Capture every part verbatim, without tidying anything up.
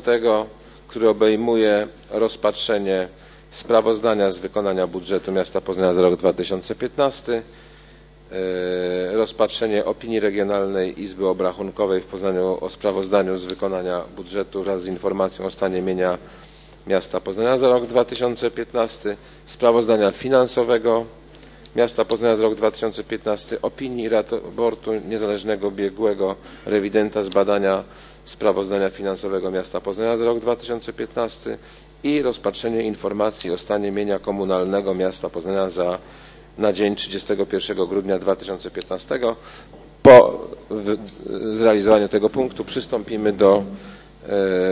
tego, który obejmuje rozpatrzenie sprawozdania z wykonania budżetu miasta Poznania za rok dwa tysiące piętnasty, rozpatrzenie opinii Regionalnej Izby Obrachunkowej w Poznaniu o sprawozdaniu z wykonania budżetu wraz z informacją o stanie mienia miasta Poznania za rok dwa tysiące piętnasty, sprawozdania finansowego miasta Poznania za rok dwa tysiące piętnasty, opinii raportu niezależnego biegłego rewidenta z badania sprawozdania finansowego miasta Poznania za rok dwa tysiące piętnasty i rozpatrzenie informacji o stanie mienia komunalnego miasta Poznania za, na dzień trzydziestego pierwszego grudnia dwa tysiące piętnastego. Po zrealizowaniu tego punktu przystąpimy do e,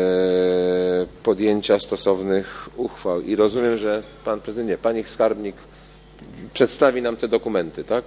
podjęcia stosownych uchwał. I rozumiem, że pan prezydent, nie, pani skarbnik przedstawi nam te dokumenty, tak?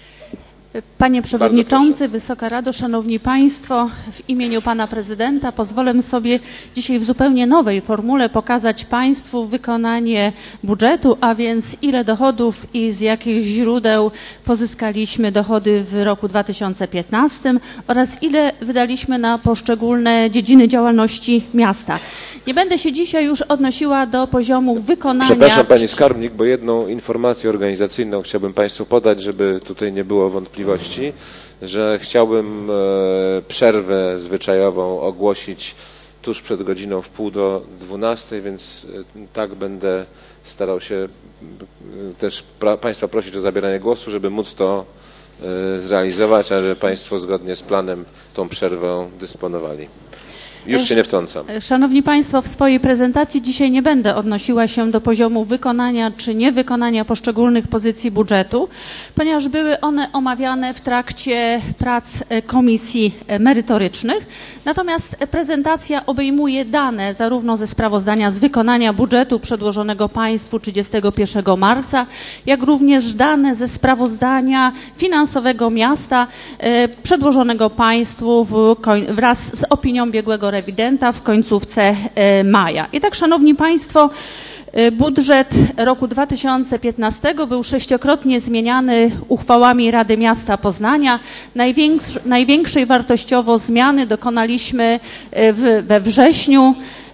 Panie Przewodniczący, Wysoka Rado, Szanowni Państwo, w imieniu Pana Prezydenta pozwolę sobie dzisiaj w zupełnie nowej formule pokazać Państwu wykonanie budżetu, a więc ile dochodów i z jakich źródeł pozyskaliśmy dochody w roku dwa tysiące piętnastym oraz ile wydaliśmy na poszczególne dziedziny działalności miasta. Nie będę się dzisiaj już odnosiła do poziomu wykonania... Przepraszam Pani Skarbnik, bo jedną informację organizacyjną chciałbym Państwu podać, żeby tutaj nie było wątpliwości, że chciałbym przerwę zwyczajową ogłosić tuż przed godziną w pół do dwunastej, więc tak będę starał się też Państwa prosić o zabieranie głosu, żeby móc to zrealizować, a żeby Państwo zgodnie z planem tą przerwę dysponowali. Już się nie wtrącam. Szanowni Państwo, w swojej prezentacji dzisiaj nie będę odnosiła się do poziomu wykonania czy niewykonania poszczególnych pozycji budżetu, ponieważ były one omawiane w trakcie prac komisji merytorycznych. Natomiast prezentacja obejmuje dane zarówno ze sprawozdania z wykonania budżetu przedłożonego Państwu trzydziestego pierwszego marca, jak również dane ze sprawozdania finansowego miasta przedłożonego Państwu w, wraz z opinią biegłego rewidenta w końcówce maja. I tak, Szanowni Państwo, budżet roku dwa tysiące piętnastego był sześciokrotnie zmieniany uchwałami Rady Miasta Poznania. Największ, największej wartościowo zmiany dokonaliśmy w, we wrześniu.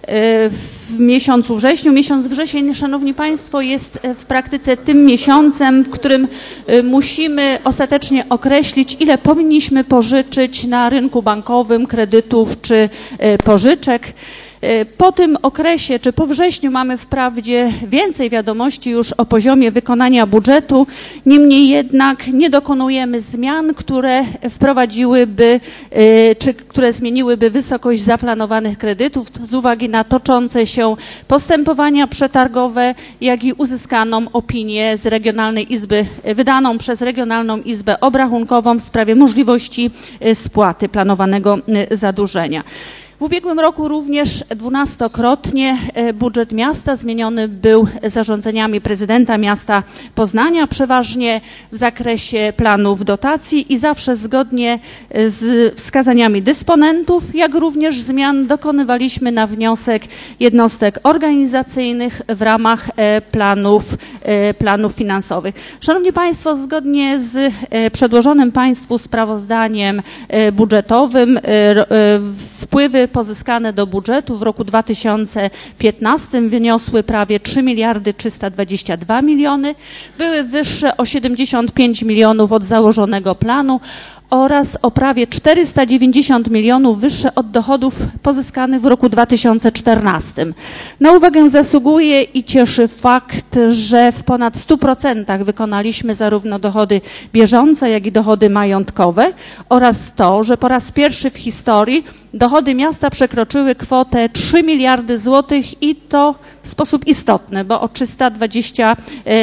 W miesiącu wrześniu. Miesiąc wrzesień, Szanowni Państwo, jest w praktyce tym miesiącem, w którym musimy ostatecznie określić, ile powinniśmy pożyczyć na rynku bankowym kredytów czy pożyczek. Po tym okresie, czy po wrześniu, mamy wprawdzie więcej wiadomości już o poziomie wykonania budżetu, niemniej jednak nie dokonujemy zmian, które wprowadziłyby, czy które zmieniłyby wysokość zaplanowanych kredytów z uwagi na toczące się postępowania przetargowe, jak i uzyskaną opinię z Regionalnej Izby, wydaną przez Regionalną Izbę Obrachunkową w sprawie możliwości spłaty planowanego zadłużenia. W ubiegłym roku również dwunastokrotnie budżet miasta zmieniony był zarządzeniami prezydenta miasta Poznania, przeważnie w zakresie planów dotacji i zawsze zgodnie z wskazaniami dysponentów, jak również zmian dokonywaliśmy na wniosek jednostek organizacyjnych w ramach planów, planów finansowych. Szanowni Państwo, zgodnie z przedłożonym Państwu sprawozdaniem budżetowym wpływy pozyskane do budżetu w roku dwa tysiące piętnastym wyniosły prawie trzy miliardy trzysta dwadzieścia dwa miliony, były wyższe o siedemdziesiąt pięć milionów od założonego planu oraz o prawie czterysta dziewięćdziesiąt milionów wyższe od dochodów pozyskanych w roku dwa tysiące czternastym. Na uwagę zasługuje i cieszy fakt, że w ponad stu procentach wykonaliśmy zarówno dochody bieżące, jak i dochody majątkowe oraz to, że po raz pierwszy w historii dochody miasta przekroczyły kwotę trzy miliardy złotych i to w sposób istotny, bo o trzysta dwadzieścia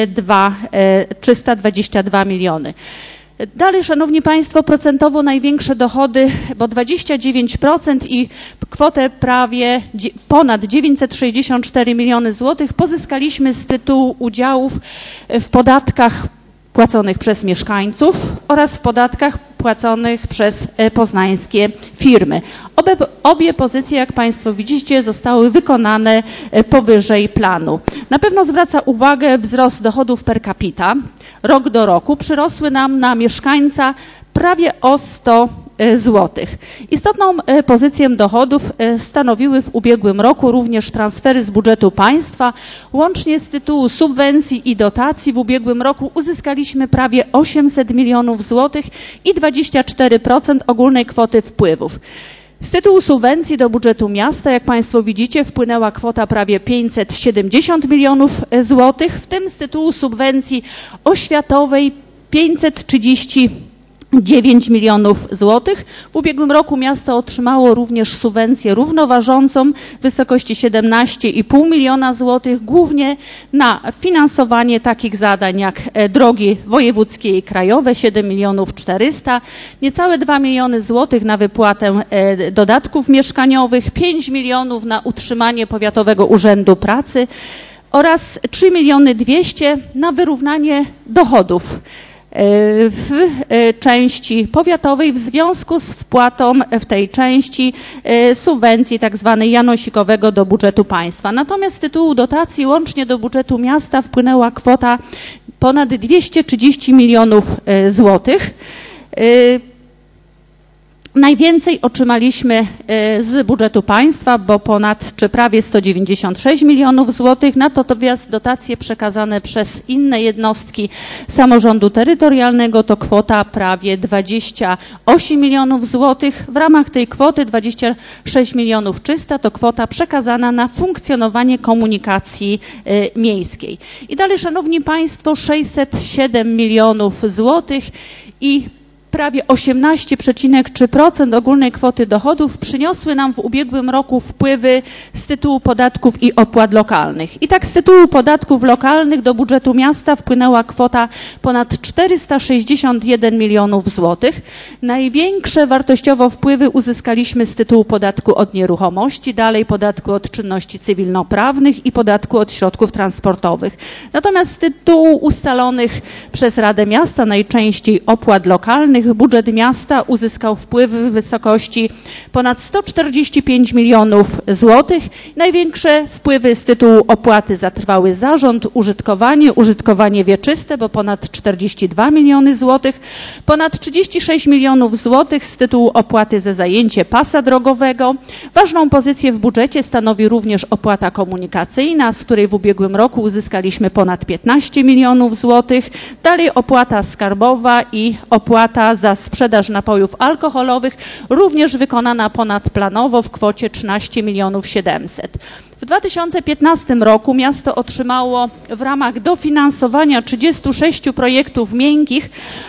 dwa miliony. Dalej, Szanowni Państwo, procentowo największe dochody, bo dwadzieścia dziewięć procent i kwotę prawie ponad dziewięćset sześćdziesiąt cztery miliony złotych pozyskaliśmy z tytułu udziałów w podatkach płaconych przez mieszkańców oraz w podatkach płaconych przez poznańskie firmy. Obie, obie pozycje, jak Państwo widzicie, zostały wykonane powyżej planu. Na pewno zwraca uwagę wzrost dochodów per capita. Rok do roku przyrosły nam na mieszkańca prawie o sto złotych. Istotną pozycję dochodów stanowiły w ubiegłym roku również transfery z budżetu państwa. Łącznie z tytułu subwencji i dotacji w ubiegłym roku uzyskaliśmy prawie osiemset milionów złotych i dwadzieścia cztery procent ogólnej kwoty wpływów. Z tytułu subwencji do budżetu miasta, jak Państwo widzicie, wpłynęła kwota prawie pięćset siedemdziesiąt milionów złotych, w tym z tytułu subwencji oświatowej pięćset trzydzieści dziewięć milionów złotych. W ubiegłym roku miasto otrzymało również subwencję równoważącą w wysokości siedemnaście i pół miliona złotych, głównie na finansowanie takich zadań jak drogi wojewódzkie i krajowe, siedem milionów czterysta, niecałe dwa miliony złotych na wypłatę dodatków mieszkaniowych, pięć milionów na utrzymanie Powiatowego Urzędu Pracy oraz trzy miliony dwieście na wyrównanie dochodów w części powiatowej w związku z wpłatą w tej części subwencji tak zwanej janosikowego do budżetu państwa. Natomiast z tytułu dotacji łącznie do budżetu miasta wpłynęła kwota ponad dwieście trzydzieści milionów złotych. Najwięcej otrzymaliśmy z budżetu państwa, bo ponad czy prawie sto dziewięćdziesiąt sześć milionów złotych, natomiast dotacje przekazane przez inne jednostki samorządu terytorialnego to kwota prawie dwadzieścia osiem milionów złotych. W ramach tej kwoty dwadzieścia sześć milionów trzysta to kwota przekazana na funkcjonowanie komunikacji miejskiej. I dalej, Szanowni Państwo, sześćset siedem milionów złotych i prawie osiemnaście przecinek trzy procent ogólnej kwoty dochodów przyniosły nam w ubiegłym roku wpływy z tytułu podatków i opłat lokalnych. I tak z tytułu podatków lokalnych do budżetu miasta wpłynęła kwota ponad czterysta sześćdziesiąt jeden milionów złotych. Największe wartościowo wpływy uzyskaliśmy z tytułu podatku od nieruchomości, dalej podatku od czynności cywilnoprawnych i podatku od środków transportowych. Natomiast z tytułu ustalonych przez Radę Miasta, najczęściej opłat lokalnych, budżet miasta uzyskał wpływy w wysokości ponad sto czterdzieści pięć milionów złotych. Największe wpływy z tytułu opłaty za trwały zarząd, użytkowanie, użytkowanie wieczyste, bo ponad czterdzieści dwa miliony złotych, ponad trzydzieści sześć milionów złotych z tytułu opłaty za zajęcie pasa drogowego. Ważną pozycję w budżecie stanowi również opłata komunikacyjna, z której w ubiegłym roku uzyskaliśmy ponad piętnaście milionów złotych. Dalej opłata skarbowa i opłata za sprzedaż napojów alkoholowych, również wykonana ponadplanowo w kwocie trzynaście milionów siedemset. W dwa tysiące piętnastym roku miasto otrzymało w ramach dofinansowania trzydziestu sześciu projektów miękkich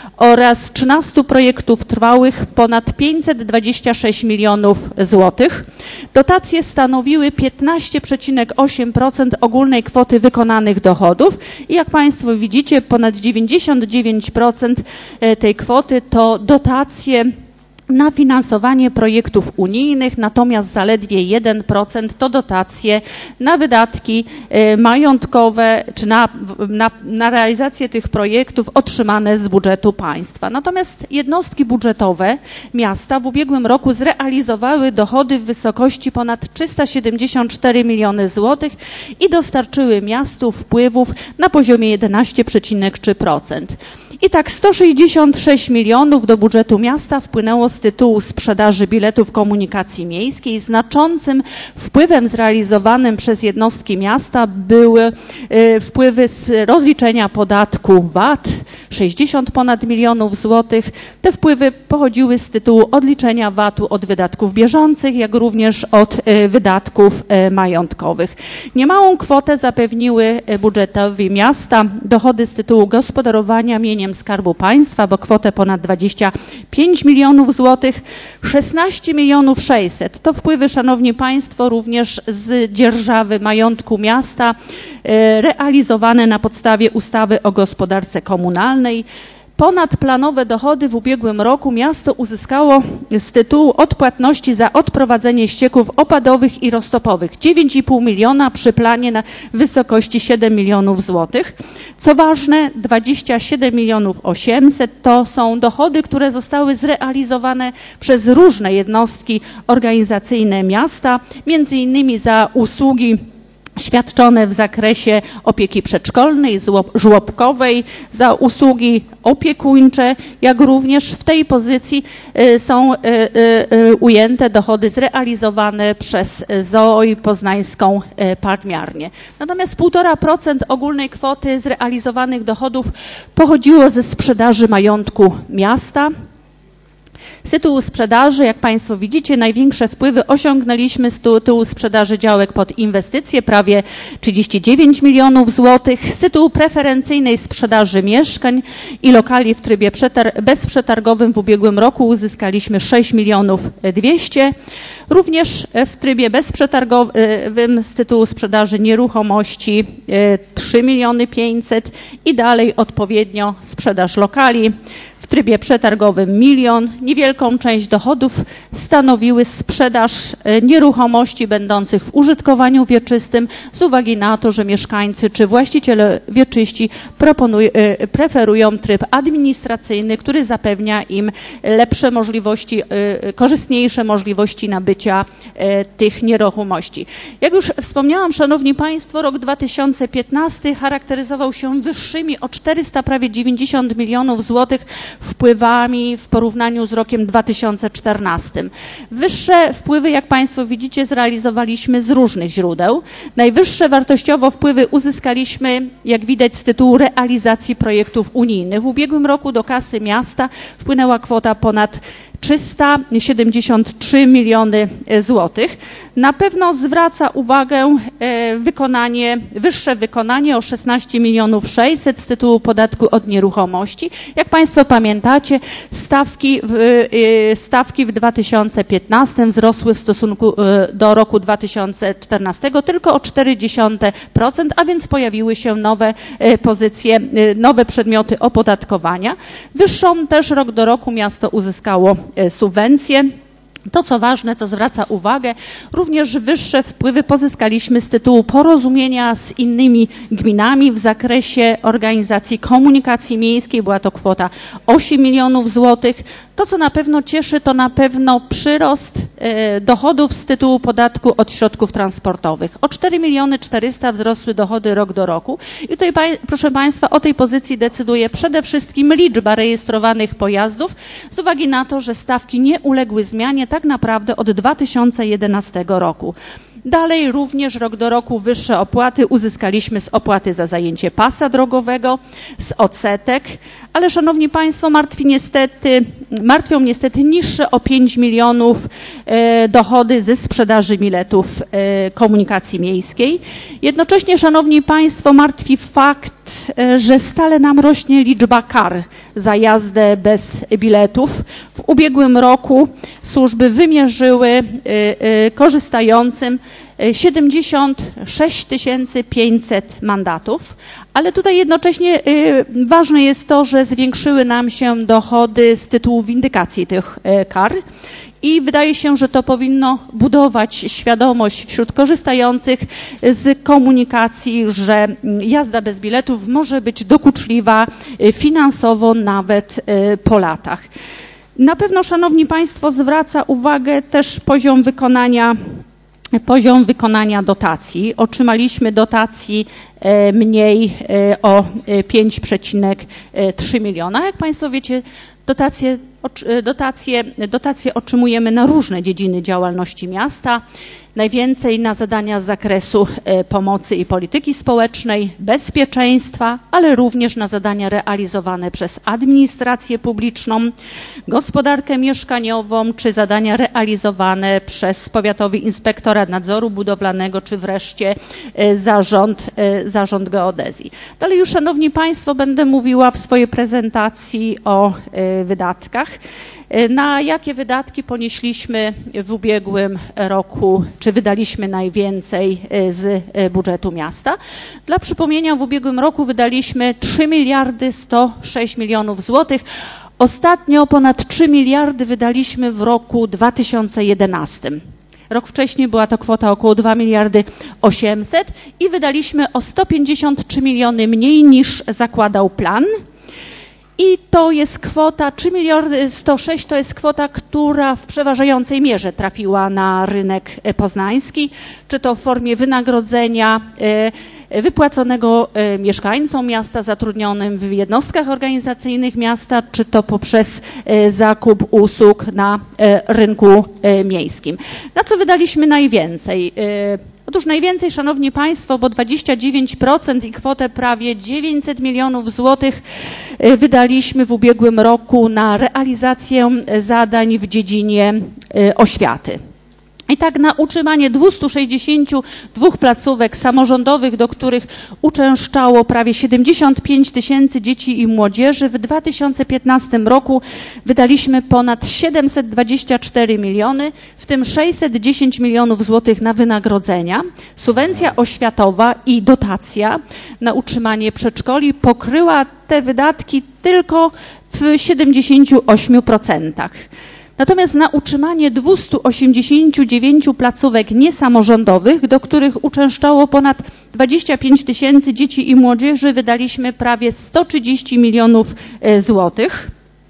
oraz trzynastu projektów trwałych ponad pięćset dwadzieścia sześć milionów złotych. Dotacje stanowiły piętnaście przecinek osiem procent ogólnej kwoty wykonanych dochodów i jak Państwo widzicie, ponad dziewięćdziesiąt dziewięć procent tej kwoty to dotacje na finansowanie projektów unijnych, natomiast zaledwie jeden procent to dotacje na wydatki majątkowe czy na, na, na realizację tych projektów otrzymane z budżetu państwa. Natomiast jednostki budżetowe miasta w ubiegłym roku zrealizowały dochody w wysokości ponad trzysta siedemdziesiąt cztery miliony złotych i dostarczyły miastu wpływów na poziomie jedenaście przecinek trzy procent. I tak sto sześćdziesiąt sześć milionów do budżetu miasta wpłynęło z tytułu sprzedaży biletów komunikacji miejskiej. Znaczącym wpływem zrealizowanym przez jednostki miasta były wpływy z rozliczenia podatku V A T, sześćdziesiąt ponad milionów złotych. Te wpływy pochodziły z tytułu odliczenia V A T-u od wydatków bieżących, jak również od wydatków majątkowych. Niemałą kwotę zapewniły budżetowi miasta dochody z tytułu gospodarowania mieniem Skarbu Państwa, bo kwotę ponad dwadzieścia pięć milionów złotych, szesnaście milionów sześćset. To wpływy, Szanowni Państwo, również z dzierżawy majątku miasta realizowane na podstawie ustawy o gospodarce komunalnej. Ponadplanowe dochody w ubiegłym roku miasto uzyskało z tytułu odpłatności za odprowadzenie ścieków opadowych i roztopowych. dziewięć i pół miliona przy planie na wysokości siedem milionów złotych. Co ważne, dwadzieścia siedem milionów osiemset to są dochody, które zostały zrealizowane przez różne jednostki organizacyjne miasta, między innymi za usługi świadczone w zakresie opieki przedszkolnej, żłobkowej, za usługi opiekuńcze, jak również w tej pozycji są ujęte dochody zrealizowane przez Z O O i Poznańską Parmiarnię. Natomiast półtora procent ogólnej kwoty zrealizowanych dochodów pochodziło ze sprzedaży majątku miasta. Z tytułu sprzedaży, jak Państwo widzicie, największe wpływy osiągnęliśmy z tytułu sprzedaży działek pod inwestycje, prawie trzydzieści dziewięć milionów złotych. Z tytułu preferencyjnej sprzedaży mieszkań i lokali w trybie bezprzetargowym w ubiegłym roku uzyskaliśmy sześć milionów dwieście. Również w trybie bezprzetargowym z tytułu sprzedaży nieruchomości trzy miliony pięćset i dalej odpowiednio sprzedaż lokali. W trybie przetargowym milion. Niewielką część dochodów stanowiły sprzedaż nieruchomości będących w użytkowaniu wieczystym z uwagi na to, że mieszkańcy czy właściciele wieczyści preferują tryb administracyjny, który zapewnia im lepsze możliwości, korzystniejsze możliwości nabycia tych nieruchomości. Jak już wspomniałam, Szanowni Państwo, rok dwa tysiące piętnasty charakteryzował się wyższymi o czterysta prawie dziewięćdziesiąt milionów złotych wpływami w porównaniu z rokiem dwa tysiące czternastym. Wyższe wpływy, jak Państwo widzicie, zrealizowaliśmy z różnych źródeł. Najwyższe wartościowo wpływy uzyskaliśmy, jak widać, z tytułu realizacji projektów unijnych. W ubiegłym roku do kasy miasta wpłynęła kwota ponad trzysta siedemdziesiąt trzy miliony złotych. Na pewno zwraca uwagę wykonanie, wyższe wykonanie o szesnaście milionów sześćset z tytułu podatku od nieruchomości. Jak Państwo pamiętacie, stawki w, stawki w dwa tysiące piętnastym wzrosły w stosunku do roku dwa tysiące czternastego tylko o cztery dziesiąte procent, a więc pojawiły się nowe pozycje, nowe przedmioty opodatkowania. Wyższą też rok do roku miasto uzyskało subwencje. To, co ważne, co zwraca uwagę, również wyższe wpływy pozyskaliśmy z tytułu porozumienia z innymi gminami w zakresie organizacji komunikacji miejskiej. Była to kwota osiem milionów złotych. To, co na pewno cieszy, to na pewno przyrost e, dochodów z tytułu podatku od środków transportowych. O cztery miliony czterysta wzrosły dochody rok do roku. I tutaj, proszę Państwa, o tej pozycji decyduje przede wszystkim liczba rejestrowanych pojazdów z uwagi na to, że stawki nie uległy zmianie tak naprawdę od dwa tysiące jedenastego roku. Dalej również rok do roku wyższe opłaty uzyskaliśmy z opłaty za zajęcie pasa drogowego, z odsetek, ale Szanowni Państwo, martwi niestety, martwią niestety niższe o pięć milionów e, dochody ze sprzedaży biletów e, komunikacji miejskiej. Jednocześnie, Szanowni Państwo, martwi fakt, e, że stale nam rośnie liczba kar za jazdę bez biletów. W ubiegłym roku służby wymierzyły e, e, korzystającym siedemdziesiąt sześć tysięcy pięćset mandatów, ale tutaj jednocześnie ważne jest to, że zwiększyły nam się dochody z tytułu windykacji tych kar i wydaje się, że to powinno budować świadomość wśród korzystających z komunikacji, że jazda bez biletów może być dokuczliwa finansowo nawet po latach. Na pewno, Szanowni Państwo, zwraca uwagę też poziom wykonania Poziom wykonania dotacji. Otrzymaliśmy dotacji mniej o pięć przecinek trzy miliona. Jak Państwo wiecie, dotacje, dotacje, dotacje otrzymujemy na różne dziedziny działalności miasta. Najwięcej na zadania z zakresu pomocy i polityki społecznej, bezpieczeństwa, ale również na zadania realizowane przez administrację publiczną, gospodarkę mieszkaniową, czy zadania realizowane przez Powiatowy Inspektorat Nadzoru Budowlanego, czy wreszcie zarząd, zarząd geodezji. Dalej już, Szanowni Państwo, będę mówiła w swojej prezentacji o wydatkach. Na jakie wydatki ponieśliśmy w ubiegłym roku, czy wydaliśmy najwięcej z budżetu miasta? Dla przypomnienia, w ubiegłym roku wydaliśmy trzy miliardy sto sześć milionów złotych. Ostatnio ponad trzy miliardy wydaliśmy w roku dwa tysiące jedenastym. Rok wcześniej była to kwota około dwa miliardy osiemset i wydaliśmy o sto pięćdziesiąt trzy miliony mniej niż zakładał plan. I to jest kwota, trzy miliony sto sześć to jest kwota, która w przeważającej mierze trafiła na rynek poznański, czy to w formie wynagrodzenia wypłaconego mieszkańcom miasta, zatrudnionym w jednostkach organizacyjnych miasta, czy to poprzez zakup usług na rynku miejskim. Na co wydaliśmy najwięcej? Otóż najwięcej, Szanowni Państwo, bo dwadzieścia dziewięć procent i kwotę prawie dziewięćset milionów złotych wydaliśmy w ubiegłym roku na realizację zadań w dziedzinie oświaty. I tak na utrzymanie dwieście sześćdziesiąt dwa placówek samorządowych, do których uczęszczało prawie siedemdziesiąt pięć tysięcy dzieci i młodzieży, w dwa tysiące piętnastym roku wydaliśmy ponad siedemset dwadzieścia cztery miliony, w tym sześćset dziesięć milionów złotych na wynagrodzenia. Subwencja oświatowa i dotacja na utrzymanie przedszkoli pokryła te wydatki tylko w siedemdziesięciu ośmiu procentach. Natomiast na utrzymanie dwieście osiemdziesiąt dziewięć placówek niesamorządowych, do których uczęszczało ponad dwadzieścia pięć tysięcy dzieci i młodzieży, wydaliśmy prawie sto trzydzieści milionów złotych.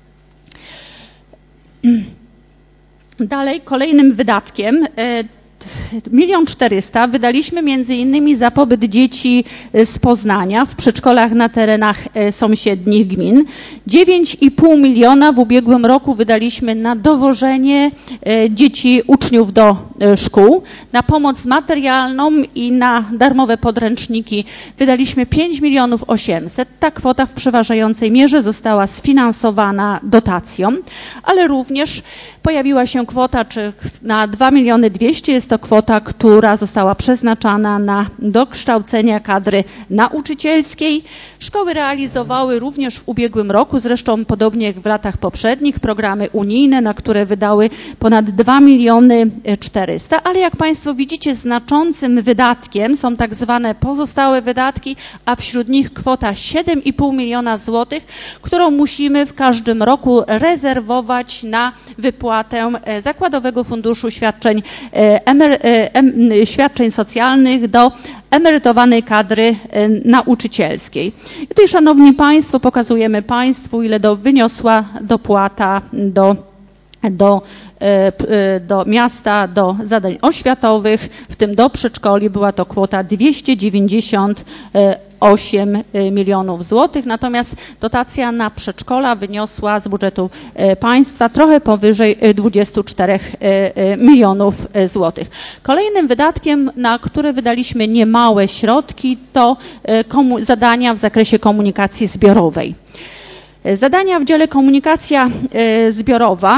Dalej, kolejnym wydatkiem milion czterysta wydaliśmy między innymi za pobyt dzieci z Poznania w przedszkolach na terenach sąsiednich gmin. dziewięć i pół miliona w ubiegłym roku wydaliśmy na dowożenie dzieci, uczniów do szkół. Na pomoc materialną i na darmowe podręczniki wydaliśmy pięć milionów osiemset. Ta kwota w przeważającej mierze została sfinansowana dotacją, ale również pojawiła się kwota czy na dwa miliony dwieście. Jest to kwota, która została przeznaczana na dokształcenie kadry nauczycielskiej. Szkoły realizowały również w ubiegłym roku, zresztą podobnie jak w latach poprzednich, programy unijne, na które wydały ponad dwa miliony czterysta, ale jak Państwo widzicie, znaczącym wydatkiem są tak zwane pozostałe wydatki, a wśród nich kwota siedem i pół miliona złotych, którą musimy w każdym roku rezerwować na wypłatę Zakładowego Funduszu Świadczeń, emery, em, świadczeń socjalnych do emerytowanej kadry nauczycielskiej. I tutaj, Szanowni Państwo, pokazujemy Państwu, ile do, wyniosła dopłata do, do, do miasta, do zadań oświatowych, w tym do przedszkoli. Była to kwota dwieście dziewięćdziesiąt osiem milionów złotych, natomiast dotacja na przedszkola wyniosła z budżetu państwa trochę powyżej dwudziestu czterech milionów złotych. Kolejnym wydatkiem, na które wydaliśmy niemałe środki, to zadania w zakresie komunikacji zbiorowej. Zadania w dziale komunikacja zbiorowa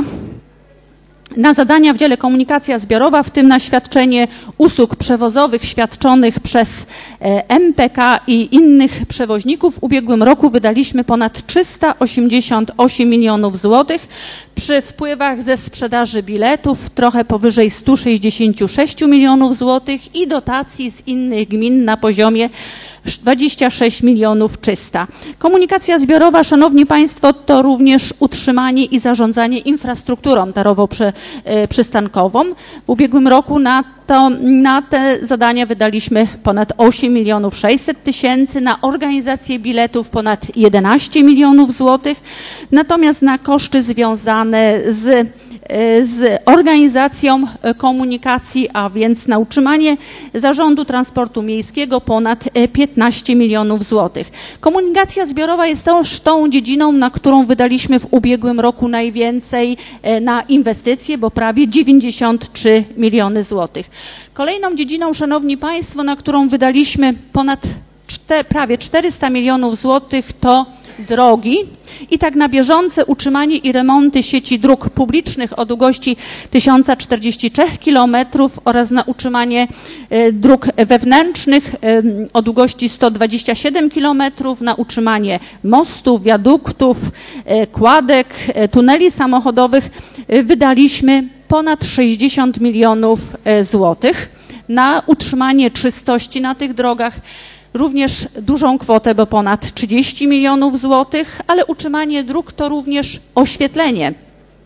Na zadania w dziale komunikacja zbiorowa, w tym na świadczenie usług przewozowych świadczonych przez M P K i innych przewoźników, w ubiegłym roku wydaliśmy ponad trzysta osiemdziesiąt osiem milionów złotych. Przy wpływach ze sprzedaży biletów trochę powyżej stu sześćdziesięciu sześciu milionów złotych i dotacji z innych gmin na poziomie dwadzieścia sześć milionów trzysta. Komunikacja zbiorowa, Szanowni Państwo, to również utrzymanie i zarządzanie infrastrukturą tarowo-przystankową. W ubiegłym roku na, to, na te zadania wydaliśmy ponad osiem milionów sześćset tysięcy, na organizację biletów ponad jedenaście milionów złotych, natomiast na koszty związane z z organizacją komunikacji, a więc na utrzymanie Zarządu Transportu Miejskiego ponad piętnaście milionów złotych. Komunikacja zbiorowa jest też tą dziedziną, na którą wydaliśmy w ubiegłym roku najwięcej na inwestycje, bo prawie dziewięćdziesiąt trzy miliony złotych. Kolejną dziedziną, Szanowni Państwo, na którą wydaliśmy ponad cztery, prawie czterysta milionów złotych, to drogi i tak na bieżące utrzymanie i remonty sieci dróg publicznych o długości tysiąc czterdzieści trzy kilometrów oraz na utrzymanie dróg wewnętrznych o długości sto dwadzieścia siedem kilometrów, na utrzymanie mostów, wiaduktów, kładek, tuneli samochodowych wydaliśmy ponad sześćdziesiąt milionów złotych. Na utrzymanie czystości na tych drogach również dużą kwotę, bo ponad trzydzieści milionów złotych, ale utrzymanie dróg to również oświetlenie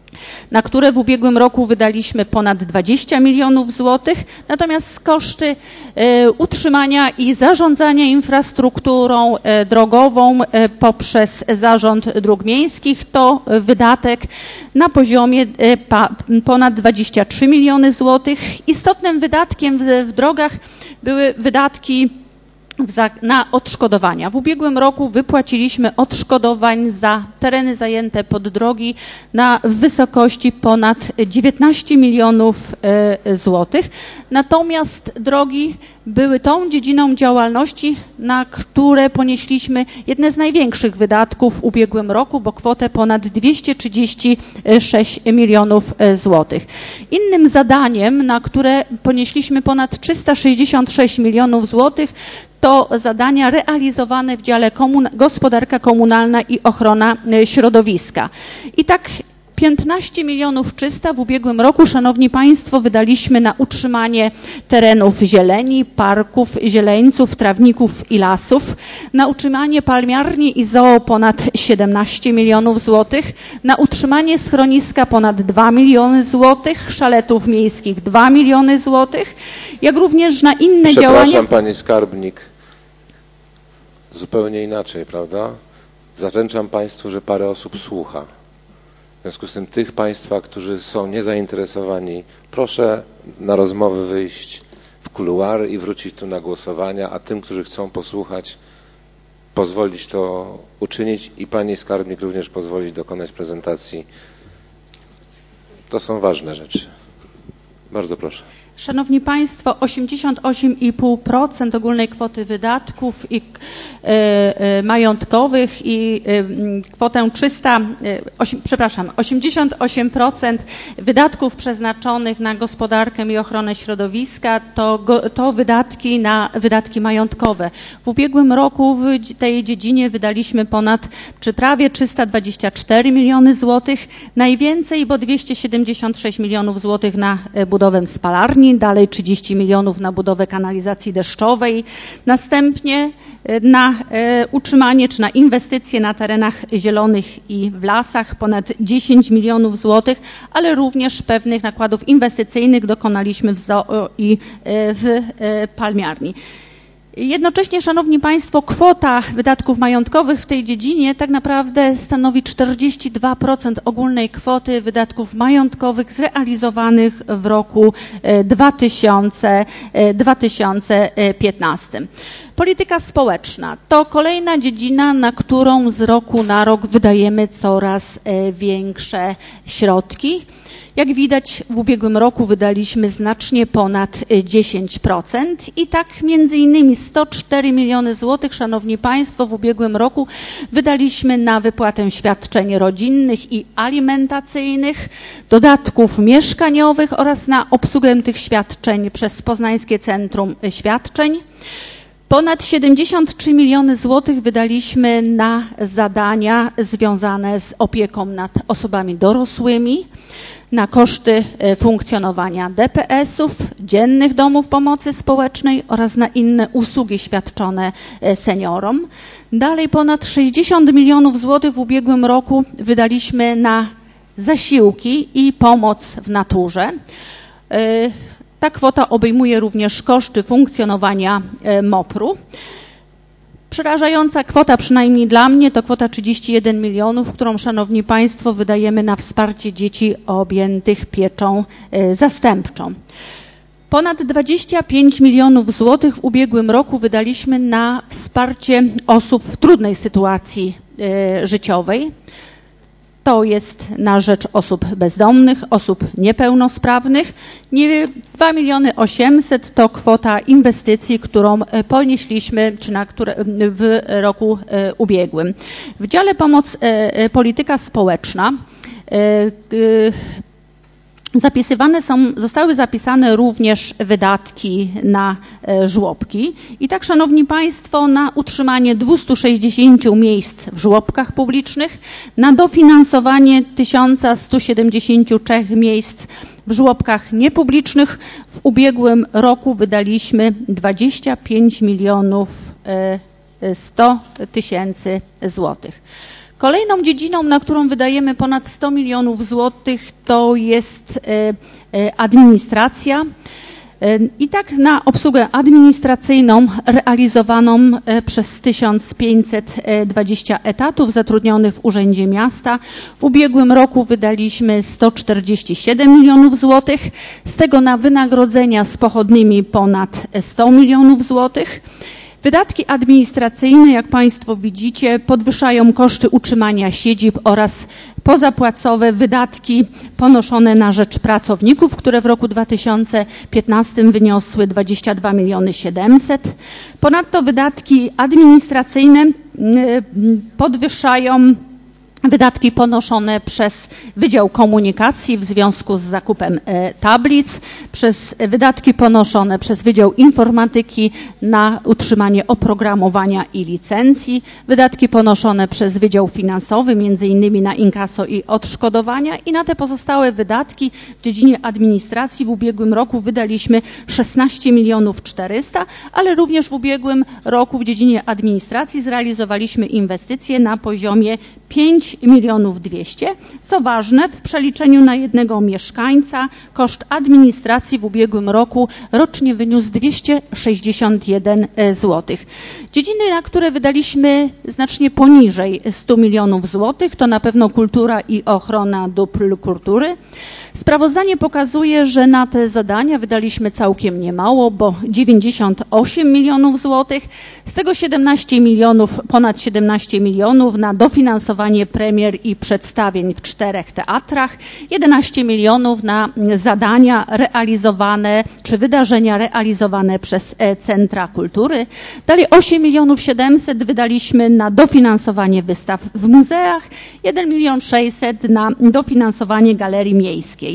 na które w ubiegłym roku wydaliśmy ponad dwadzieścia milionów złotych, natomiast koszty e, utrzymania i zarządzania infrastrukturą e, drogową e, poprzez Zarząd Dróg Miejskich to wydatek na poziomie e, pa, ponad dwadzieścia trzy miliony złotych. Istotnym wydatkiem w, w drogach były wydatki na odszkodowania. W ubiegłym roku wypłaciliśmy odszkodowań za tereny zajęte pod drogi na wysokości ponad dziewiętnaście milionów złotych. Natomiast drogi były tą dziedziną działalności, na które ponieśliśmy jedne z największych wydatków w ubiegłym roku, bo kwotę ponad dwieście trzydzieści sześć milionów złotych. Innym zadaniem, na które ponieśliśmy ponad trzysta sześćdziesiąt sześć milionów złotych, to zadania realizowane w dziale komun- gospodarka komunalna i ochrona środowiska. I tak piętnaście milionów trzysta w ubiegłym roku, szanowni państwo, wydaliśmy na utrzymanie terenów zieleni, parków, zieleńców, trawników i lasów, na utrzymanie palmiarni i zoo ponad siedemnaście milionów złotych, na utrzymanie schroniska ponad dwa miliony złotych, szaletów miejskich dwa miliony złotych, jak również na inne działania. Przepraszam, pani skarbnik, zupełnie inaczej, prawda? Zaręczam państwu, że parę osób słucha. W związku z tym tych państwa, którzy są niezainteresowani, proszę na rozmowy wyjść w kuluary i wrócić tu na głosowania, a tym, którzy chcą posłuchać, pozwolić to uczynić i pani skarbnik również pozwolić dokonać prezentacji. To są ważne rzeczy. Bardzo proszę. Szanowni państwo, osiemdziesiąt osiem i pół procent ogólnej kwoty wydatków i e, e, majątkowych i e, kwotę trzysta, e, osiem, przepraszam, osiemdziesiąt osiem procent wydatków przeznaczonych na gospodarkę i ochronę środowiska to, go, to wydatki na wydatki majątkowe. W ubiegłym roku w tej dziedzinie wydaliśmy ponad, czy prawie trzysta dwadzieścia cztery miliony złotych, najwięcej, bo dwieście siedemdziesiąt sześć milionów złotych na budowę spalarni, dalej trzydzieści milionów na budowę kanalizacji deszczowej, następnie na e, utrzymanie czy na inwestycje na terenach zielonych i w lasach ponad dziesięć milionów złotych, ale również pewnych nakładów inwestycyjnych dokonaliśmy w zoo i e, w e, palmiarni. Jednocześnie, szanowni państwo, kwota wydatków majątkowych w tej dziedzinie tak naprawdę stanowi czterdzieści dwa procent ogólnej kwoty wydatków majątkowych zrealizowanych w roku dwa tysiące piętnastym. Polityka społeczna to kolejna dziedzina, na którą z roku na rok wydajemy coraz większe środki. Jak widać, w ubiegłym roku wydaliśmy znacznie ponad dziesięć procent i tak między innymi sto cztery miliony złotych, szanowni państwo, w ubiegłym roku wydaliśmy na wypłatę świadczeń rodzinnych i alimentacyjnych, dodatków mieszkaniowych oraz na obsługę tych świadczeń przez Poznańskie Centrum Świadczeń. Ponad siedemdziesiąt trzy miliony złotych wydaliśmy na zadania związane z opieką nad osobami dorosłymi, na koszty funkcjonowania D P S-ów, dziennych domów pomocy społecznej oraz na inne usługi świadczone seniorom. Dalej ponad sześćdziesiąt milionów złotych w ubiegłym roku wydaliśmy na zasiłki i pomoc w naturze. Ta kwota obejmuje również koszty funkcjonowania mopru. Przerażająca kwota, przynajmniej dla mnie, to kwota trzydzieści jeden milionów, którą, szanowni państwo, wydajemy na wsparcie dzieci objętych pieczą zastępczą. Ponad dwadzieścia pięć milionów złotych w ubiegłym roku wydaliśmy na wsparcie osób w trudnej sytuacji życiowej. To jest na rzecz osób bezdomnych, osób niepełnosprawnych. dwa miliony osiemset to kwota inwestycji, którą ponieśliśmy czy na które, w roku ubiegłym. W dziale pomoc polityka społeczna zapisywane są, zostały zapisane również wydatki na e, żłobki. I tak, szanowni państwo, na utrzymanie dwieście sześćdziesiąt miejsc w żłobkach publicznych, na dofinansowanie tysiąc sto siedemdziesiąt trzy miejsc w żłobkach niepublicznych w ubiegłym roku wydaliśmy dwadzieścia pięć milionów sto tysięcy złotych. Kolejną dziedziną, na którą wydajemy ponad sto milionów złotych, to jest administracja. I tak na obsługę administracyjną realizowaną przez tysiąc pięćset dwadzieścia etatów zatrudnionych w Urzędzie Miasta w ubiegłym roku wydaliśmy sto czterdzieści siedem milionów złotych, z tego na wynagrodzenia z pochodnymi ponad sto milionów złotych. Wydatki administracyjne, jak Państwo widzicie, podwyższają koszty utrzymania siedzib oraz pozapłacowe wydatki ponoszone na rzecz pracowników, które w roku dwa tysiące piętnastym wyniosły dwadzieścia dwa miliony siedemset. Ponadto wydatki administracyjne podwyższają wydatki ponoszone przez Wydział Komunikacji w związku z zakupem tablic, przez wydatki ponoszone przez Wydział Informatyki na utrzymanie oprogramowania i licencji, wydatki ponoszone przez Wydział Finansowy, między innymi na inkaso i odszkodowania, i na te pozostałe wydatki w dziedzinie administracji w ubiegłym roku wydaliśmy szesnaście milionów czterysta, ale również w ubiegłym roku w dziedzinie administracji zrealizowaliśmy inwestycje na poziomie pięć milionów dwieście. Co ważne, w przeliczeniu na jednego mieszkańca koszt administracji w ubiegłym roku rocznie wyniósł dwieście sześćdziesiąt jeden złotych. Dziedziny, na które wydaliśmy znacznie poniżej stu milionów złotych, to na pewno kultura i ochrona dóbr kultury. Sprawozdanie pokazuje, że na te zadania wydaliśmy całkiem niemało, bo dziewięćdziesiąt osiem milionów złotych, z tego siedemnaście milionów, ponad siedemnaście milionów na dofinansowanie premier i przedstawień w czterech teatrach, jedenaście milionów na zadania realizowane czy wydarzenia realizowane przez centra kultury. Dalej osiem milionów siedemset wydaliśmy na dofinansowanie wystaw w muzeach, jeden milion sześćset na dofinansowanie galerii miejskiej.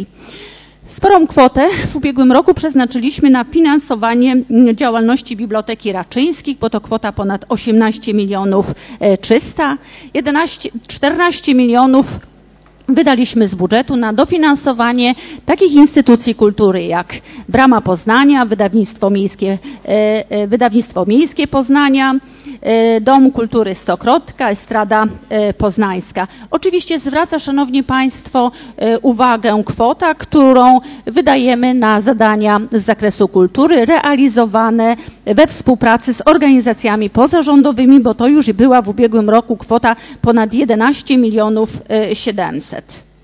Sporą kwotę w ubiegłym roku przeznaczyliśmy na finansowanie działalności Biblioteki Raczyńskich, bo to kwota ponad osiemnaście milionów trzysta, czternaście milionów wydaliśmy z budżetu na dofinansowanie takich instytucji kultury jak Brama Poznania, Wydawnictwo Miejskie, Wydawnictwo Miejskie Poznania, Dom Kultury Stokrotka, Estrada Poznańska. Oczywiście zwraca, Szanowni Państwo, uwagę kwota, którą wydajemy na zadania z zakresu kultury realizowane we współpracy z organizacjami pozarządowymi, bo to już była w ubiegłym roku kwota ponad jedenaście milionów siedemset.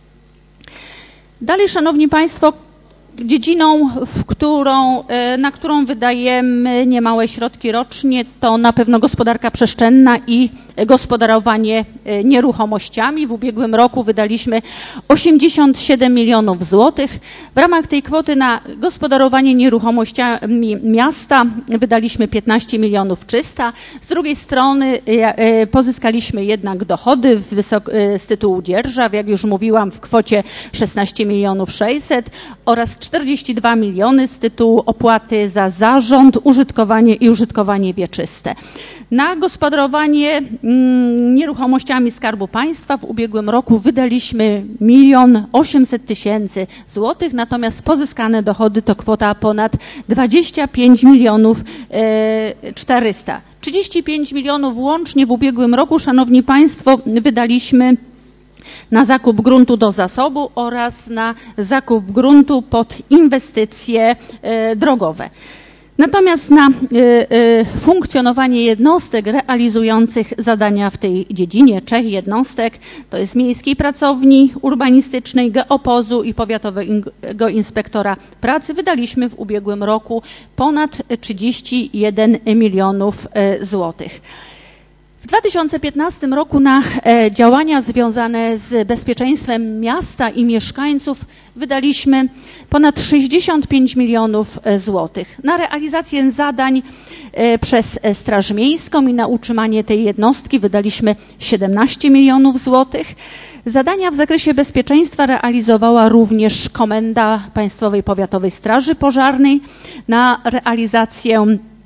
Dalej, Szanowni Państwo, dziedziną, w którą, na którą wydajemy niemałe środki rocznie, to na pewno gospodarka przestrzenna i gospodarowanie nieruchomościami. W ubiegłym roku wydaliśmy osiemdziesiąt siedem milionów złotych. W ramach tej kwoty na gospodarowanie nieruchomościami miasta wydaliśmy piętnaście milionów trzysta. Z drugiej strony pozyskaliśmy jednak dochody z tytułu dzierżaw, jak już mówiłam, w kwocie szesnaście milionów sześćset oraz czterdzieści dwa miliony z tytułu opłaty za zarząd, użytkowanie i użytkowanie wieczyste. Na gospodarowanie mm, nieruchomościami Skarbu Państwa w ubiegłym roku wydaliśmy milion osiemset tysięcy złotych, natomiast pozyskane dochody to kwota ponad dwadzieścia pięć milionów czterysta. trzydzieści pięć milionów łącznie w ubiegłym roku, Szanowni Państwo, wydaliśmy na zakup gruntu do zasobu oraz na zakup gruntu pod inwestycje drogowe. Natomiast na y, y, funkcjonowanie jednostek realizujących zadania w tej dziedzinie, trzech jednostek, to jest Miejskiej Pracowni Urbanistycznej, Geopozu i Powiatowego Inspektora Pracy, wydaliśmy w ubiegłym roku ponad trzydzieści jeden milionów złotych. W dwa tysiące piętnastym roku na e, działania związane z bezpieczeństwem miasta i mieszkańców wydaliśmy ponad sześćdziesiąt pięć milionów złotych. Na realizację zadań e, przez Straż Miejską i na utrzymanie tej jednostki wydaliśmy siedemnaście milionów złotych. Zadania w zakresie bezpieczeństwa realizowała również Komenda Państwowej Powiatowej Straży Pożarnej na realizację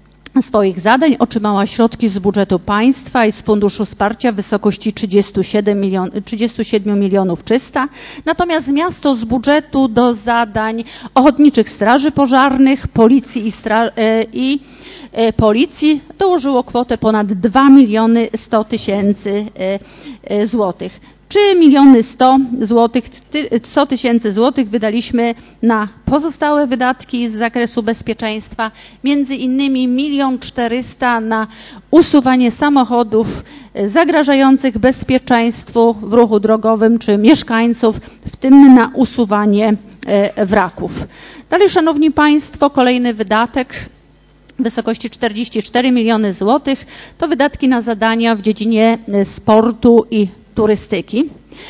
swoich zadań otrzymała środki z budżetu państwa i z Funduszu Wsparcia w wysokości trzydziestu siedmiu milionów trzysta. Natomiast miasto z budżetu do zadań ochotniczych straży pożarnych, policji i, stra- i policji dołożyło kwotę ponad dwa miliony sto tysięcy złotych. trzy miliony sto tysięcy złotych wydaliśmy na pozostałe wydatki z zakresu bezpieczeństwa, między innymi milion czterysta na usuwanie samochodów zagrażających bezpieczeństwu w ruchu drogowym czy mieszkańców, w tym na usuwanie wraków. Dalej, Szanowni Państwo, kolejny wydatek w wysokości czterdzieści cztery miliony złotych to wydatki na zadania w dziedzinie sportu i turystyki.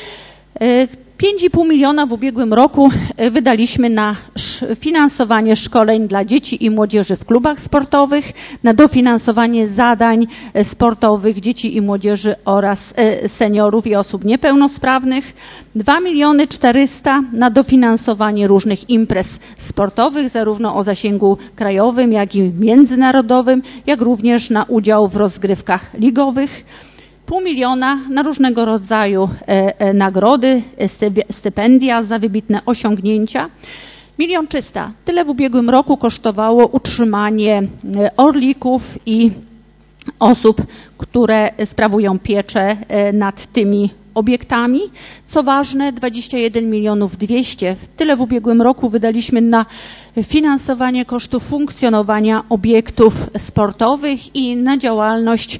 pięć i pół miliona w ubiegłym roku wydaliśmy na finansowanie szkoleń dla dzieci i młodzieży w klubach sportowych, na dofinansowanie zadań sportowych dzieci i młodzieży oraz seniorów i osób niepełnosprawnych. dwa miliony czterysta na dofinansowanie różnych imprez sportowych, zarówno o zasięgu krajowym, jak i międzynarodowym, jak również na udział w rozgrywkach ligowych. Pół miliona na różnego rodzaju e, e, nagrody, stypendia za wybitne osiągnięcia. Milion trzysta. Tyle w ubiegłym roku kosztowało utrzymanie orlików i osób, które sprawują pieczę nad tymi obiektami. Co ważne, dwadzieścia jeden milionów dwieście. Tyle w ubiegłym roku wydaliśmy na finansowanie kosztów funkcjonowania obiektów sportowych i na działalność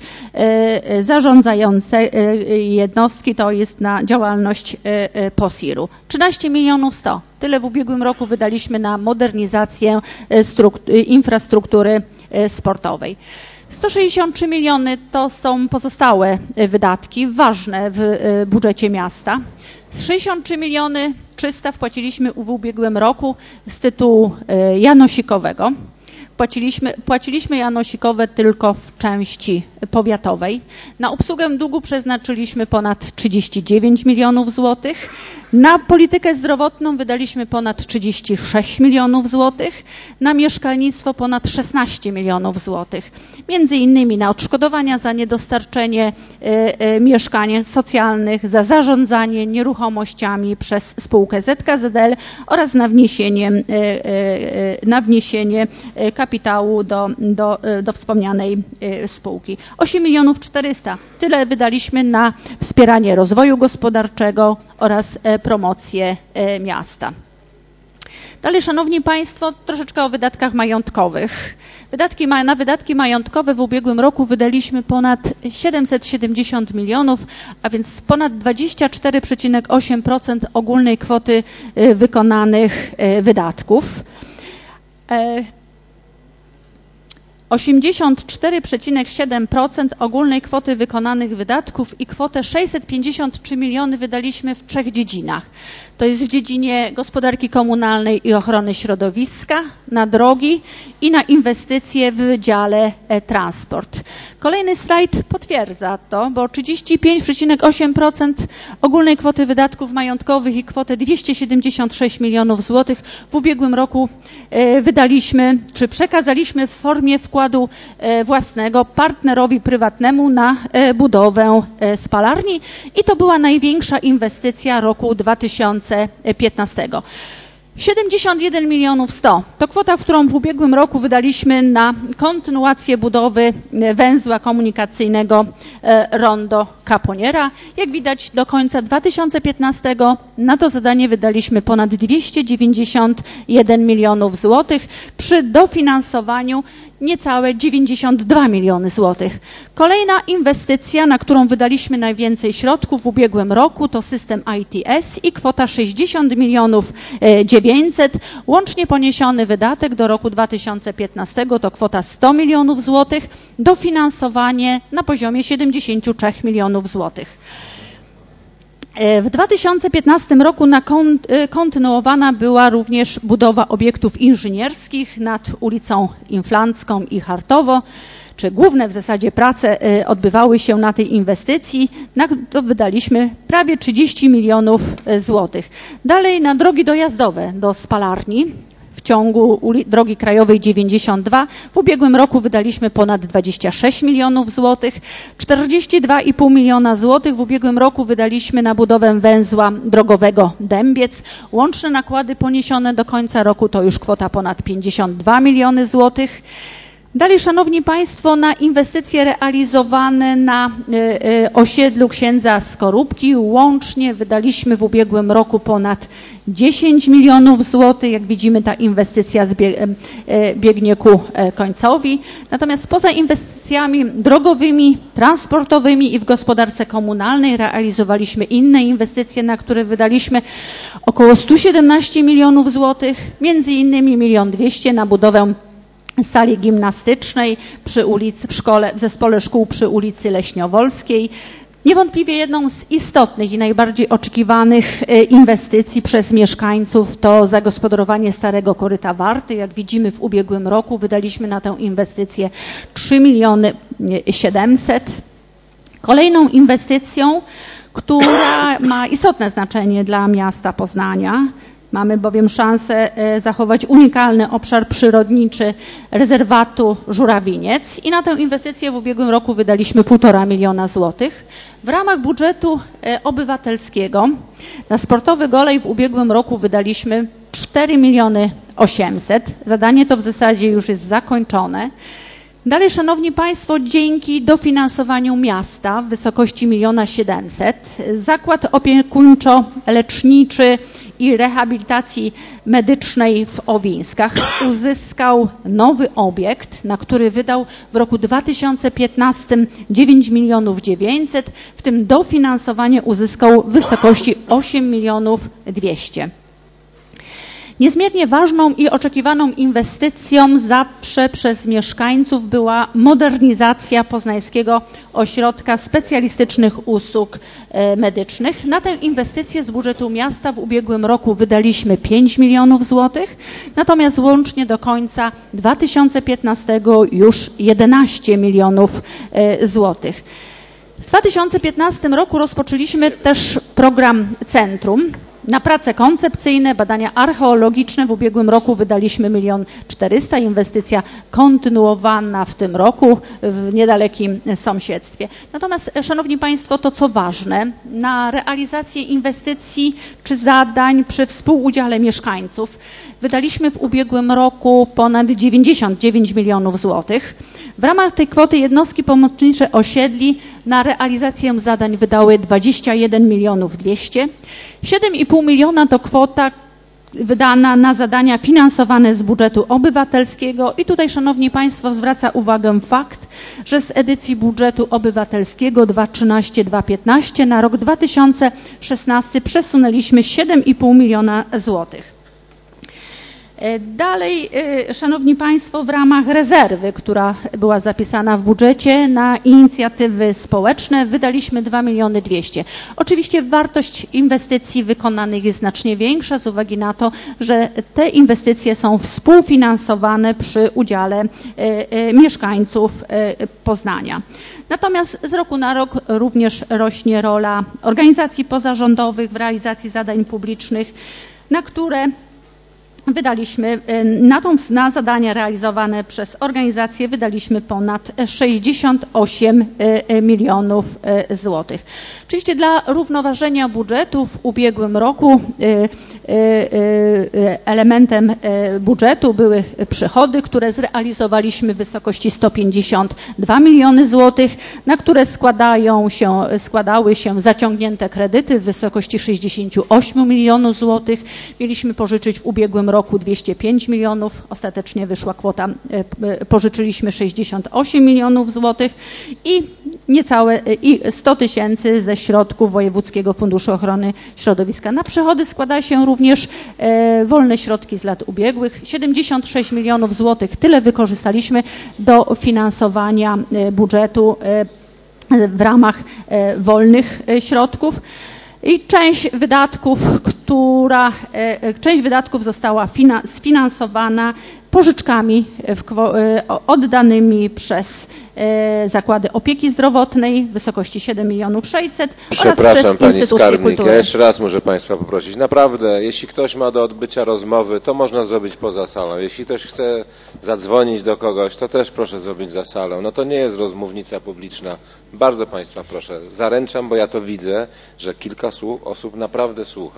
zarządzającej jednostki, to jest na działalność P O S I R-u. trzynaście milionów sto. Tyle w ubiegłym roku wydaliśmy na modernizację infrastruktury sportowej. sto sześćdziesiąt trzy miliony to są pozostałe wydatki ważne w budżecie miasta. Z sześćdziesiąt trzy miliony trzysta wpłaciliśmy w ubiegłym roku z tytułu janosikowego. Płaciliśmy, płaciliśmy janosikowe tylko w części powiatowej. Na obsługę długu przeznaczyliśmy ponad trzydzieści dziewięć milionów złotych. Na politykę zdrowotną wydaliśmy ponad trzydzieści sześć milionów złotych. Na mieszkalnictwo ponad szesnaście milionów złotych. Między innymi na odszkodowania za niedostarczenie y, y, mieszkań socjalnych, za zarządzanie nieruchomościami przez spółkę Z K Z L oraz na wniesienie, y, y, na wniesienie kapitału do, do, do wspomnianej spółki. osiem milionów czterysta. Tyle wydaliśmy na wspieranie rozwoju gospodarczego oraz promocję miasta. Dalej, Szanowni Państwo, troszeczkę o wydatkach majątkowych. Wydatki, na wydatki majątkowe w ubiegłym roku wydaliśmy ponad siedemset siedemdziesiąt milionów, a więc ponad dwadzieścia cztery przecinek osiem procent ogólnej kwoty wykonanych wydatków. osiemdziesiąt cztery przecinek siedem procent ogólnej kwoty wykonanych wydatków i kwotę sześćset pięćdziesiąt trzy miliony wydaliśmy w trzech dziedzinach. To jest w dziedzinie gospodarki komunalnej i ochrony środowiska, na drogi i na inwestycje w wydziale transport. Kolejny slajd potwierdza to, bo trzydzieści pięć przecinek osiem procent ogólnej kwoty wydatków majątkowych i kwotę dwieście siedemdziesiąt sześć milionów złotych w ubiegłym roku wydaliśmy, czy przekazaliśmy w formie wkładu własnego partnerowi prywatnemu na budowę spalarni i to była największa inwestycja roku dwa tysiące piętnastego. siedemdziesiąt jeden milionów sto to kwota, którą w ubiegłym roku wydaliśmy na kontynuację budowy węzła komunikacyjnego Rondo Caponiera. Jak widać, do końca dwa tysiące piętnastego na to zadanie wydaliśmy ponad dwieście dziewięćdziesiąt jeden milionów złotych przy dofinansowaniu niecałe dziewięćdziesiąt dwa miliony złotych. Kolejna inwestycja, na którą wydaliśmy najwięcej środków w ubiegłym roku, to system I T S i kwota sześćdziesiąt milionów dziewięćset. Łącznie poniesiony wydatek do roku dwa tysiące piętnastego to kwota sto milionów złotych, dofinansowanie na poziomie siedemdziesiąt trzy milionów złotych. W dwa tysiące piętnastym roku na kontynuowana była również budowa obiektów inżynierskich nad ulicą Inflancką i Chartowo, czy główne w zasadzie prace odbywały się na tej inwestycji, na to wydaliśmy prawie trzydzieści milionów złotych. Dalej na drogi dojazdowe do spalarni. W ciągu drogi krajowej dziewięćdziesiąt dwa. W ubiegłym roku wydaliśmy ponad dwadzieścia sześć milionów złotych. czterdzieści dwa i pół miliona złotych w ubiegłym roku wydaliśmy na budowę węzła drogowego Dębiec. Łączne nakłady poniesione do końca roku to już kwota ponad pięćdziesiąt dwa miliony złotych. Dalej, Szanowni Państwo, na inwestycje realizowane na y, y, osiedlu Księdza Skorupki łącznie wydaliśmy w ubiegłym roku ponad dziesięć milionów złotych. Jak widzimy, ta inwestycja zbie, y, biegnie ku y, końcowi. Natomiast poza inwestycjami drogowymi, transportowymi i w gospodarce komunalnej realizowaliśmy inne inwestycje, na które wydaliśmy około sto siedemnaście milionów złotych, między innymi milion dwieście na budowę sali gimnastycznej przy ulicy, w szkole, w zespole szkół przy ulicy Leśniowolskiej. Niewątpliwie jedną z istotnych i najbardziej oczekiwanych inwestycji przez mieszkańców to zagospodarowanie Starego Koryta Warty. Jak widzimy, w ubiegłym roku wydaliśmy na tę inwestycję trzy miliony siedemset. Kolejną inwestycją, która ma istotne znaczenie dla miasta Poznania, mamy bowiem szansę zachować unikalny obszar przyrodniczy rezerwatu Żurawiniec i na tę inwestycję w ubiegłym roku wydaliśmy półtora miliona złotych. W ramach budżetu obywatelskiego na sportowy golej w ubiegłym roku wydaliśmy cztery miliony osiemset. Zadanie to w zasadzie już jest zakończone. Dalej, Szanowni Państwo, dzięki dofinansowaniu miasta w wysokości miliona siedemset Zakład Opiekuńczo-Leczniczy i Rehabilitacji Medycznej w Owińskach uzyskał nowy obiekt, na który wydał w roku dwa tysiące piętnastym dziewięć milionów dziewięćset, w tym dofinansowanie uzyskał w wysokości osiem milionów dwieście. Niezmiernie ważną i oczekiwaną inwestycją zawsze przez mieszkańców była modernizacja Poznańskiego Ośrodka Specjalistycznych Usług Medycznych. Na tę inwestycję z budżetu miasta w ubiegłym roku wydaliśmy pięć milionów złotych, natomiast łącznie do końca dwa tysiące piętnastego już jedenaście milionów złotych. W dwa tysiące piętnastym roku rozpoczęliśmy też program Centrum. Na prace koncepcyjne, badania archeologiczne w ubiegłym roku wydaliśmy milion czterysta. Inwestycja kontynuowana w tym roku w niedalekim sąsiedztwie. Natomiast, Szanowni Państwo, to co ważne, na realizację inwestycji czy zadań przy współudziale mieszkańców wydaliśmy w ubiegłym roku ponad dziewięćdziesiąt dziewięć milionów złotych. W ramach tej kwoty jednostki pomocnicze osiedli na realizację zadań wydały dwadzieścia jeden milionów dwieście. siedem i pół miliona to kwota wydana na zadania finansowane z budżetu obywatelskiego i tutaj, Szanowni Państwo, zwraca uwagę fakt, że z edycji budżetu obywatelskiego dwa tysiące trzynaście dwa tysiące piętnaście na rok dwa tysiące szesnasty przesunęliśmy siedem i pół miliona złotych. Dalej, Szanowni Państwo, w ramach rezerwy, która była zapisana w budżecie na inicjatywy społeczne, wydaliśmy dwa miliony dwieście. Oczywiście wartość inwestycji wykonanych jest znacznie większa z uwagi na to, że te inwestycje są współfinansowane przy udziale mieszkańców Poznania. Natomiast z roku na rok również rośnie rola organizacji pozarządowych w realizacji zadań publicznych, na które wydaliśmy, na, tą, na zadania realizowane przez organizacje wydaliśmy ponad sześćdziesiąt osiem milionów złotych. Oczywiście dla równoważenia budżetu w ubiegłym roku elementem budżetu były przychody, które zrealizowaliśmy w wysokości sto pięćdziesiąt dwa miliony złotych, na które składają się, składały się zaciągnięte kredyty w wysokości sześćdziesiąt osiem milionów złotych. Mieliśmy pożyczyć w ubiegłym roku dwieście pięć milionów, ostatecznie wyszła kwota, pożyczyliśmy sześćdziesiąt osiem milionów złotych i niecałe i sto tysięcy ze środków Wojewódzkiego Funduszu Ochrony Środowiska. Na przychody składa się również e, wolne środki z lat ubiegłych. siedemdziesiąt sześć milionów złotych, tyle wykorzystaliśmy do finansowania e, budżetu e, w ramach e, wolnych e, środków. I część wydatków, która, część wydatków została sfinansowana pożyczkami oddanymi przez zakłady opieki zdrowotnej w wysokości siedem milionów sześćset oraz przez pani instytucje skarbnik, kultury. ja jeszcze raz muszę Państwa poprosić. Naprawdę, jeśli ktoś ma do odbycia rozmowy, to można zrobić poza salą. Jeśli ktoś chce zadzwonić do kogoś, to też proszę zrobić za salą. No to nie jest rozmównica publiczna. Bardzo Państwa proszę, zaręczam, bo ja to widzę, że kilka osób naprawdę słucha.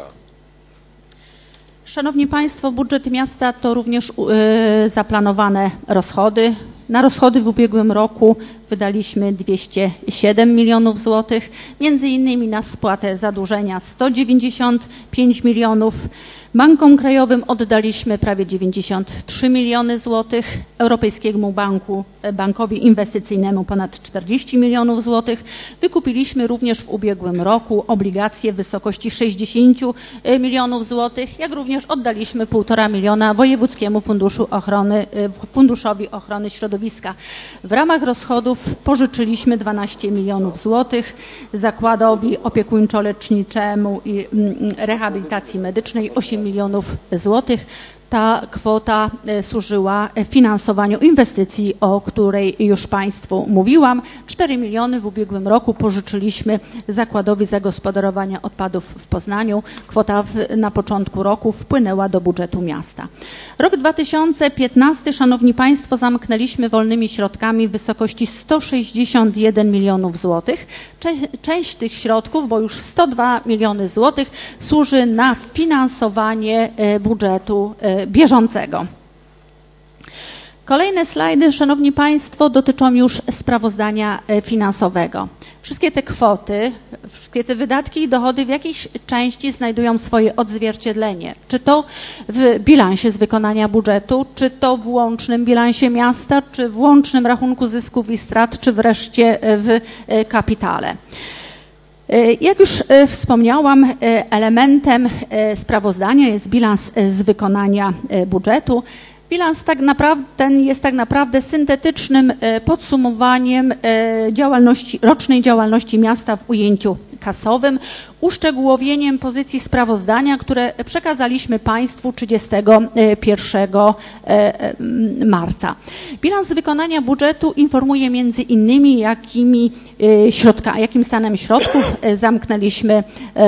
Szanowni Państwo, budżet miasta to również yy, zaplanowane rozchody. Na rozchody w ubiegłym roku wydaliśmy dwieście siedem milionów złotych, między innymi na spłatę zadłużenia sto dziewięćdziesiąt pięć milionów. Bankom Krajowym oddaliśmy prawie dziewięćdziesiąt trzy miliony złotych, Europejskiemu Banku, Bankowi Inwestycyjnemu ponad czterdzieści milionów złotych. Wykupiliśmy również w ubiegłym roku obligacje w wysokości sześćdziesiąt milionów złotych, jak również oddaliśmy półtora miliona Wojewódzkiemu Funduszu Ochrony, Funduszowi Ochrony Środowiska. W ramach rozchodów pożyczyliśmy dwanaście milionów złotych Zakładowi Opiekuńczo-Leczniczemu i Rehabilitacji Medycznej osiem milionów złotych. Ta kwota służyła finansowaniu inwestycji, o której już Państwu mówiłam. cztery miliony w ubiegłym roku pożyczyliśmy Zakładowi Zagospodarowania Odpadów w Poznaniu. Kwota w, na początku roku wpłynęła do budżetu miasta. Rok dwa tysiące piętnasty, Szanowni Państwo, zamknęliśmy wolnymi środkami w wysokości sto sześćdziesiąt jeden milionów złotych. Część tych środków, bo już sto dwa miliony złotych, służy na finansowanie budżetu bieżącego. Kolejne slajdy, Szanowni Państwo, dotyczą już sprawozdania finansowego. Wszystkie te kwoty, wszystkie te wydatki i dochody w jakiejś części znajdują swoje odzwierciedlenie. Czy to w bilansie z wykonania budżetu, czy to w łącznym bilansie miasta, czy w łącznym rachunku zysków i strat, czy wreszcie w kapitale. Jak już wspomniałam, elementem sprawozdania jest bilans z wykonania budżetu. Bilans tak naprawdę, ten jest tak naprawdę syntetycznym podsumowaniem działalności, rocznej działalności miasta w ujęciu kasowym, uszczegółowieniem pozycji sprawozdania, które przekazaliśmy Państwu trzydziestego pierwszego marca. Bilans wykonania budżetu informuje między innymi, jakimi środka, jakim stanem środków zamknęliśmy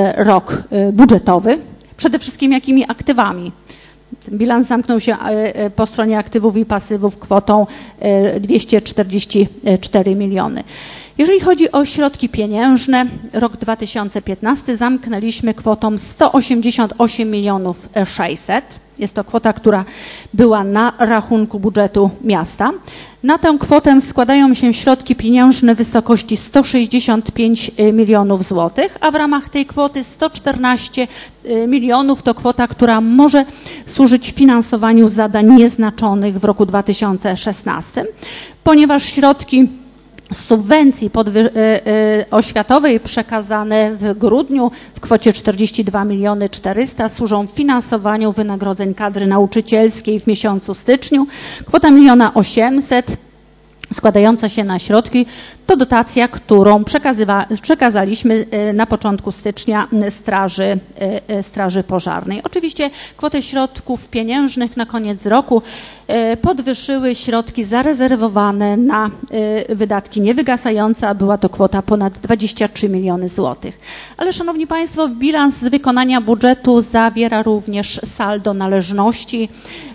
rok budżetowy, przede wszystkim jakimi aktywami. Bilans zamknął się po stronie aktywów i pasywów kwotą dwieście czterdzieści cztery miliony. Jeżeli chodzi o środki pieniężne, rok dwa tysiące piętnasty zamknęliśmy kwotą sto osiemdziesiąt osiem milionów sześćset. Jest to kwota, która była na rachunku budżetu miasta. Na tę kwotę składają się środki pieniężne w wysokości sto sześćdziesiąt pięć milionów złotych, a w ramach tej kwoty sto czternaście milionów to kwota, która może służyć finansowaniu zadań nieznaczonych w roku dwa tysiące szesnastym, ponieważ środki z subwencji podwy- oświatowej przekazane w grudniu w kwocie czterdzieści dwa miliony czterysta służą finansowaniu wynagrodzeń kadry nauczycielskiej w miesiącu styczniu. Kwota miliona osiemset składająca się na środki to dotacja, którą przekazaliśmy na początku stycznia Straży, Straży Pożarnej. Oczywiście kwotę środków pieniężnych na koniec roku podwyższyły środki zarezerwowane na wydatki niewygasające, a była to kwota ponad dwadzieścia trzy miliony złotych. Ale Szanowni Państwo, bilans z wykonania budżetu zawiera również saldo należności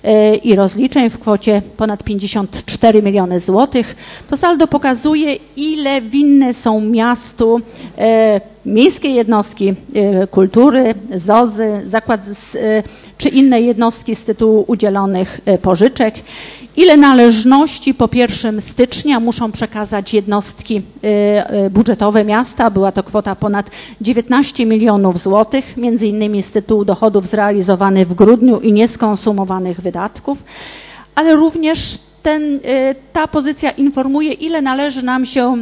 i rozliczeń w kwocie ponad pięćdziesiąt cztery miliony złotych. To saldo pokazuje, ile winne są miastu e, miejskie jednostki e, kultury, zozy, zakład z, e, czy inne jednostki z tytułu udzielonych e, pożyczek, ile należności po pierwszego stycznia muszą przekazać jednostki e, e, budżetowe miasta. Była to kwota ponad dziewiętnaście milionów złotych, między innymi z tytułu dochodów zrealizowanych w grudniu i nieskonsumowanych wydatków, ale również Ten, ta pozycja informuje, ile należy nam się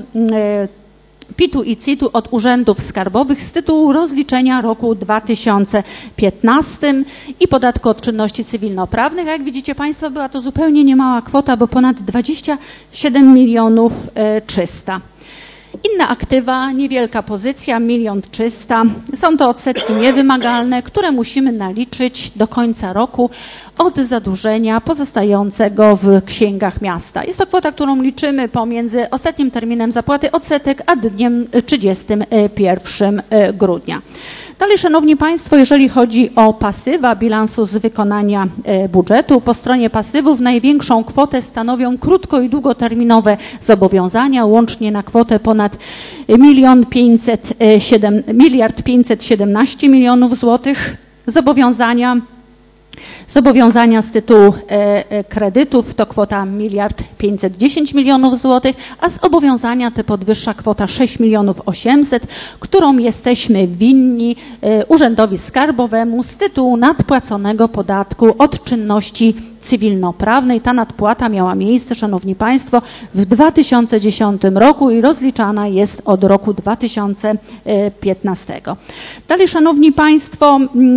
pitu i citu od urzędów skarbowych z tytułu rozliczenia roku dwa tysiące piętnastego i podatku od czynności cywilnoprawnych. A jak widzicie Państwo, była to zupełnie niemała kwota, bo ponad dwadzieścia siedem milionów trzysta. Inne aktywa, niewielka pozycja, milion trzysta. Są to odsetki niewymagalne, które musimy naliczyć do końca roku od zadłużenia pozostającego w księgach miasta. Jest to kwota, którą liczymy pomiędzy ostatnim terminem zapłaty odsetek a dniem trzydziestego pierwszego grudnia. Dalej, Szanowni Państwo, jeżeli chodzi o pasywa bilansu z wykonania budżetu, po stronie pasywów największą kwotę stanowią krótko i długoterminowe zobowiązania, łącznie na kwotę ponad milion pięćset siedem, miliard pięćset siedemnaście milionów złotych. Zobowiązania Zobowiązania z tytułu e, kredytów to kwota miliard pięćset dziesięć milionów złotych, a zobowiązania te podwyższa kwota sześć milionów osiemset, którą jesteśmy winni e, Urzędowi Skarbowemu z tytułu nadpłaconego podatku od czynności cywilnoprawnej. Ta nadpłata miała miejsce, Szanowni Państwo, w dwa tysiące dziesiątym roku i rozliczana jest od roku dwa tysiące piętnastego. Dalej, Szanowni Państwo,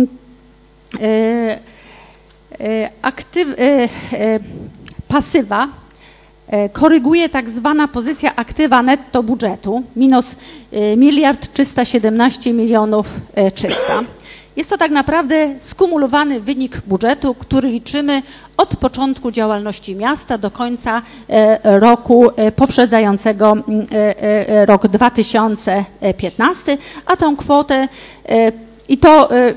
e, Aktyw, e, e, pasywa e, koryguje tak zwana pozycja aktywa netto budżetu minus e, miliard trzysta siedemnaście milionów e, trzysta. Jest to tak naprawdę skumulowany wynik budżetu, który liczymy od początku działalności miasta do końca e, roku e, poprzedzającego e, e, rok dwa tysiące piętnasty, a tą kwotę e, i to e,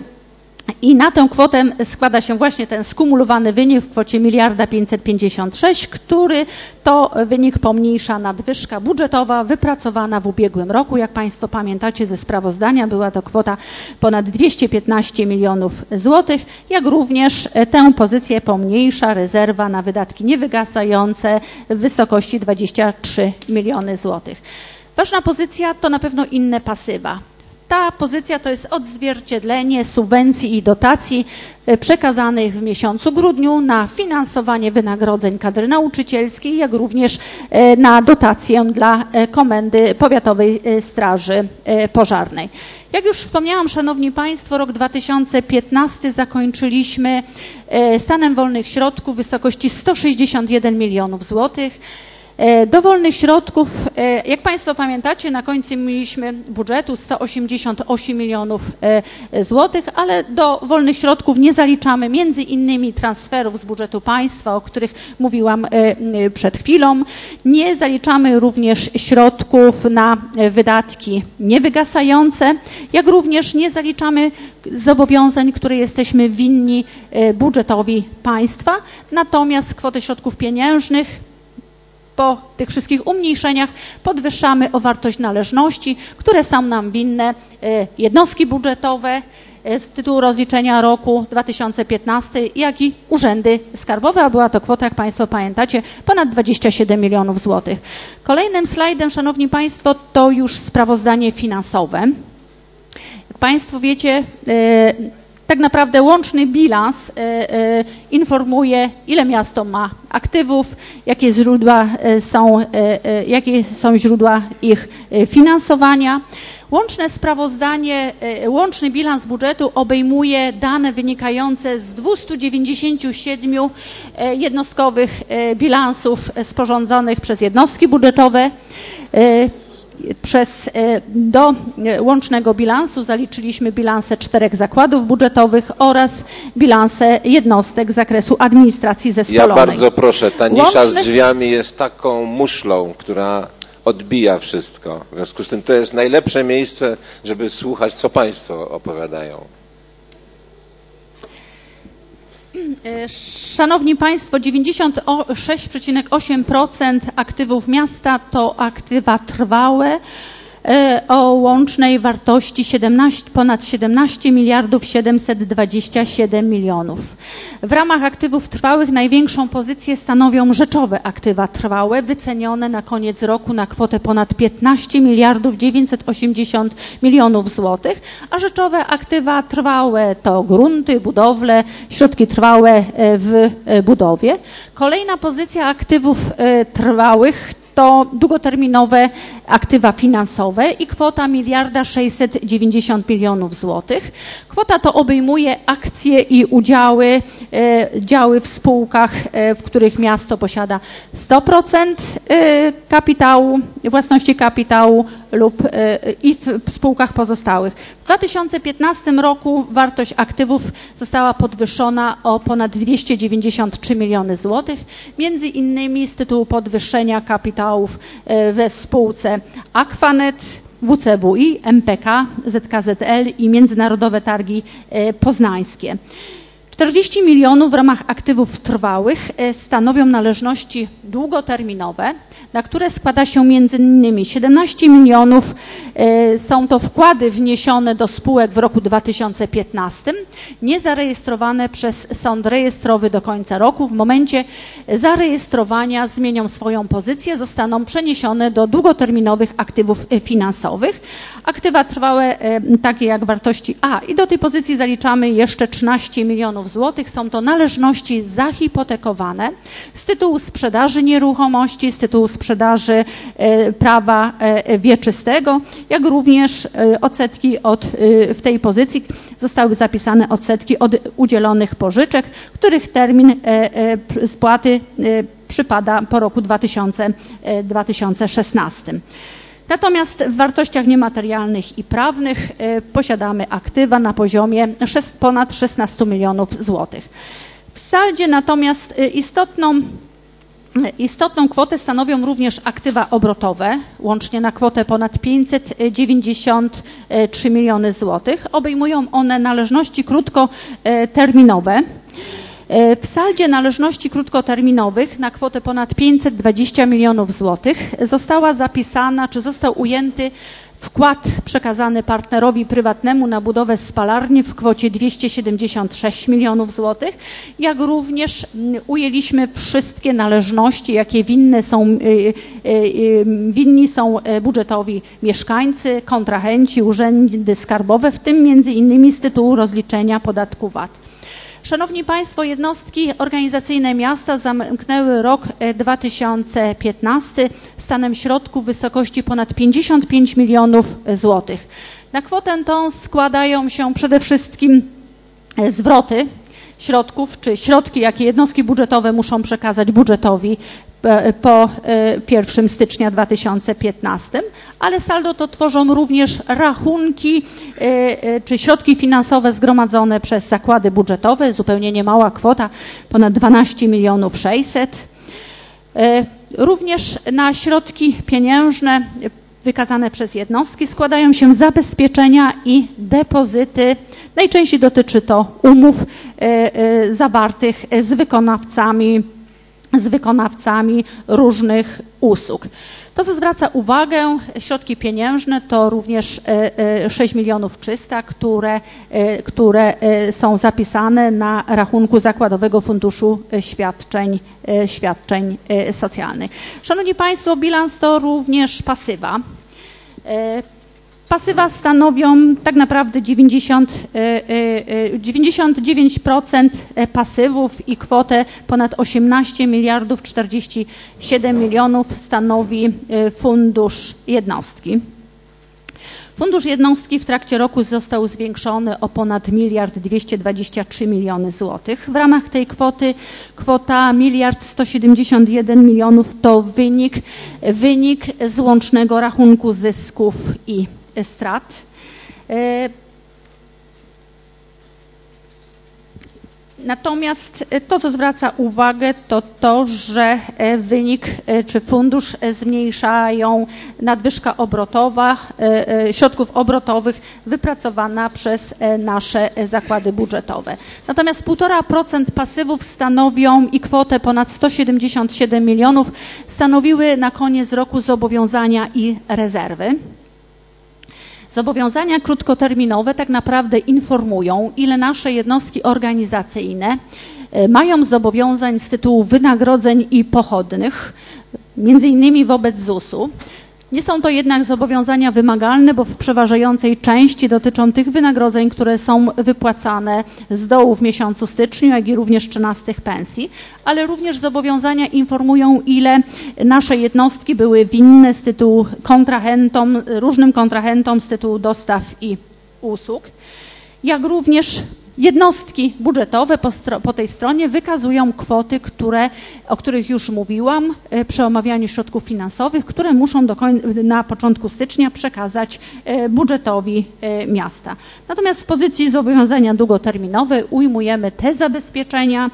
I na tę kwotę składa się właśnie ten skumulowany wynik w kwocie miliarda pięćset pięćdziesiąt sześć, który to wynik pomniejsza nadwyżka budżetowa wypracowana w ubiegłym roku. Jak Państwo pamiętacie ze sprawozdania, była to kwota ponad dwieście piętnaście milionów złotych, jak również tę pozycję pomniejsza rezerwa na wydatki niewygasające w wysokości dwadzieścia trzy miliony złotych. Ważna pozycja to na pewno inne pasywa. Ta pozycja to jest odzwierciedlenie subwencji i dotacji przekazanych w miesiącu grudniu na finansowanie wynagrodzeń kadry nauczycielskiej, jak również na dotację dla Komendy Powiatowej Straży Pożarnej. Jak już wspomniałam, Szanowni Państwo, rok dwa tysiące piętnasty zakończyliśmy stanem wolnych środków w wysokości sto sześćdziesiąt jeden milionów złotych. Do wolnych środków, jak Państwo pamiętacie, na końcu mieliśmy budżetu sto osiemdziesiąt osiem milionów złotych, ale do wolnych środków nie zaliczamy między innymi transferów z budżetu państwa, o których mówiłam przed chwilą. Nie zaliczamy również środków na wydatki niewygasające, jak również nie zaliczamy zobowiązań, które jesteśmy winni budżetowi państwa. Natomiast kwotę środków pieniężnych po tych wszystkich umniejszeniach podwyższamy o wartość należności, które są nam winne jednostki budżetowe z tytułu rozliczenia roku dwa tysiące piętnasty, jak i urzędy skarbowe, a była to kwota, jak Państwo pamiętacie, ponad dwadzieścia siedem milionów złotych. Kolejnym slajdem, Szanowni Państwo, to już sprawozdanie finansowe. Jak Państwo wiecie, tak naprawdę łączny bilans e, e, informuje, ile miasto ma aktywów, jakie źródła są, e, e, jakie są źródła ich finansowania. Łączne sprawozdanie, e, łączny bilans budżetu obejmuje dane wynikające z dwustu dziewięćdziesięciu siedmiu e, jednostkowych e, bilansów sporządzonych przez jednostki budżetowe. E, Przez, do łącznego bilansu zaliczyliśmy bilanse czterech zakładów budżetowych oraz bilanse jednostek z zakresu administracji zespolonej. Ja bardzo proszę, ta nisza Łącznych... z drzwiami jest taką muszlą, która odbija wszystko. W związku z tym to jest najlepsze miejsce, żeby słuchać, co Państwo opowiadają. Szanowni Państwo, dziewięćdziesiąt sześć przecinek osiem procent aktywów miasta to aktywa trwałe o łącznej wartości siedemnaście, ponad siedemnaście miliardów siedemset dwadzieścia siedem milionów. W ramach aktywów trwałych największą pozycję stanowią rzeczowe aktywa trwałe, wycenione na koniec roku na kwotę ponad piętnaście miliardów dziewięćset osiemdziesiąt milionów złotych, a rzeczowe aktywa trwałe to grunty, budowle, środki trwałe w budowie. Kolejna pozycja aktywów trwałych to długoterminowe aktywa finansowe i kwota miliarda sześćset dziewięćdziesiąt milionów złotych. Kwota to obejmuje akcje i udziały, działy w spółkach, w których miasto posiada sto procent kapitału, własności kapitału lub i w spółkach pozostałych. W dwa tysiące piętnastym roku wartość aktywów została podwyższona o ponad dwieście dziewięćdziesiąt trzy miliony złotych, między innymi z tytułu podwyższenia kapitałów we spółce Aquanet, W C W I, M P K, Z K Z L i Międzynarodowe Targi Poznańskie. czterdzieści milionów w ramach aktywów trwałych stanowią należności długoterminowe, na które składa się między innymi siedemnaście milionów, są to wkłady wniesione do spółek w roku dwa tysiące piętnastym, niezarejestrowane przez sąd rejestrowy do końca roku. W momencie zarejestrowania zmienią swoją pozycję, zostaną przeniesione do długoterminowych aktywów finansowych. Aktywa trwałe, takie jak wartości A, i do tej pozycji zaliczamy jeszcze trzynaście milionów złotych. Są to należności zahipotekowane z tytułu sprzedaży nieruchomości, z tytułu sprzedaży e, prawa e, wieczystego, jak również e, odsetki od, e, w tej pozycji zostały zapisane odsetki od udzielonych pożyczek, których termin e, e, spłaty e, przypada po roku dwa tysiące szesnastym. Natomiast w wartościach niematerialnych i prawnych y, posiadamy aktywa na poziomie ponad szesnaście milionów złotych. W saldzie natomiast y, istotną, y, istotną kwotę stanowią również aktywa obrotowe, łącznie na kwotę ponad pięćset dziewięćdziesiąt trzy miliony złotych. Obejmują one należności krótkoterminowe. W saldzie należności krótkoterminowych na kwotę ponad pięćset dwadzieścia milionów złotych została zapisana, czy został ujęty wkład przekazany partnerowi prywatnemu na budowę spalarni w kwocie dwieście siedemdziesiąt sześć milionów złotych, jak również ujęliśmy wszystkie należności, jakie winne są, winni są budżetowi mieszkańcy, kontrahenci, urzędy skarbowe, w tym między innymi z tytułu rozliczenia podatku V A T. Szanowni Państwo, jednostki organizacyjne miasta zamknęły rok dwa tysiące piętnasty stanem środków w wysokości ponad pięćdziesiąt pięć milionów złotych. Na kwotę tą składają się przede wszystkim zwroty środków, czy środki, jakie jednostki budżetowe muszą przekazać budżetowi po pierwszego stycznia dwa tysiące piętnastego, ale saldo to tworzą również rachunki czy środki finansowe zgromadzone przez zakłady budżetowe, zupełnie niemała kwota, ponad dwanaście milionów sześćset. Również na środki pieniężne wykazane przez jednostki składają się zabezpieczenia i depozyty. Najczęściej dotyczy to umów zawartych z wykonawcami z wykonawcami różnych usług. To, co zwraca uwagę, środki pieniężne to również sześć milionów trzysta, które, które są zapisane na rachunku Zakładowego Funduszu Świadczeń, Świadczeń Socjalnych. Szanowni Państwo, bilans to również pasywa. Pasywa stanowią tak naprawdę dziewięćdziesiąt, dziewięćdziesiąt dziewięć procent pasywów i kwotę ponad osiemnaście miliardów czterdzieści siedem milionów stanowi fundusz jednostki. Fundusz jednostki w trakcie roku został zwiększony o ponad miliard dwieście dwadzieścia trzy miliony złotych. W ramach tej kwoty kwota miliard sto siedemdziesiąt jeden milionów to wynik, wynik z łącznego rachunku zysków i strat. Natomiast to, co zwraca uwagę, to to, że wynik czy fundusz zmniejszają nadwyżka obrotowa, środków obrotowych wypracowana przez nasze zakłady budżetowe. Natomiast półtora procent pasywów stanowią i kwotę ponad sto siedemdziesiąt siedem milionów stanowiły na koniec roku zobowiązania i rezerwy. Zobowiązania krótkoterminowe tak naprawdę informują, ile nasze jednostki organizacyjne mają zobowiązań z tytułu wynagrodzeń i pochodnych, między innymi wobec zusu. Nie są to jednak zobowiązania wymagalne, bo w przeważającej części dotyczą tych wynagrodzeń, które są wypłacane z dołu w miesiącu styczniu, jak i również trzynastych pensji, ale również zobowiązania informują, ile nasze jednostki były winne z tytułu kontrahentom, różnym kontrahentom z tytułu dostaw i usług, jak również jednostki budżetowe po, po tej stronie wykazują kwoty, które, o których już mówiłam przy omawianiu środków finansowych, które muszą do koń, na początku stycznia przekazać budżetowi miasta. Natomiast w pozycji zobowiązania długoterminowe ujmujemy te zabezpieczenia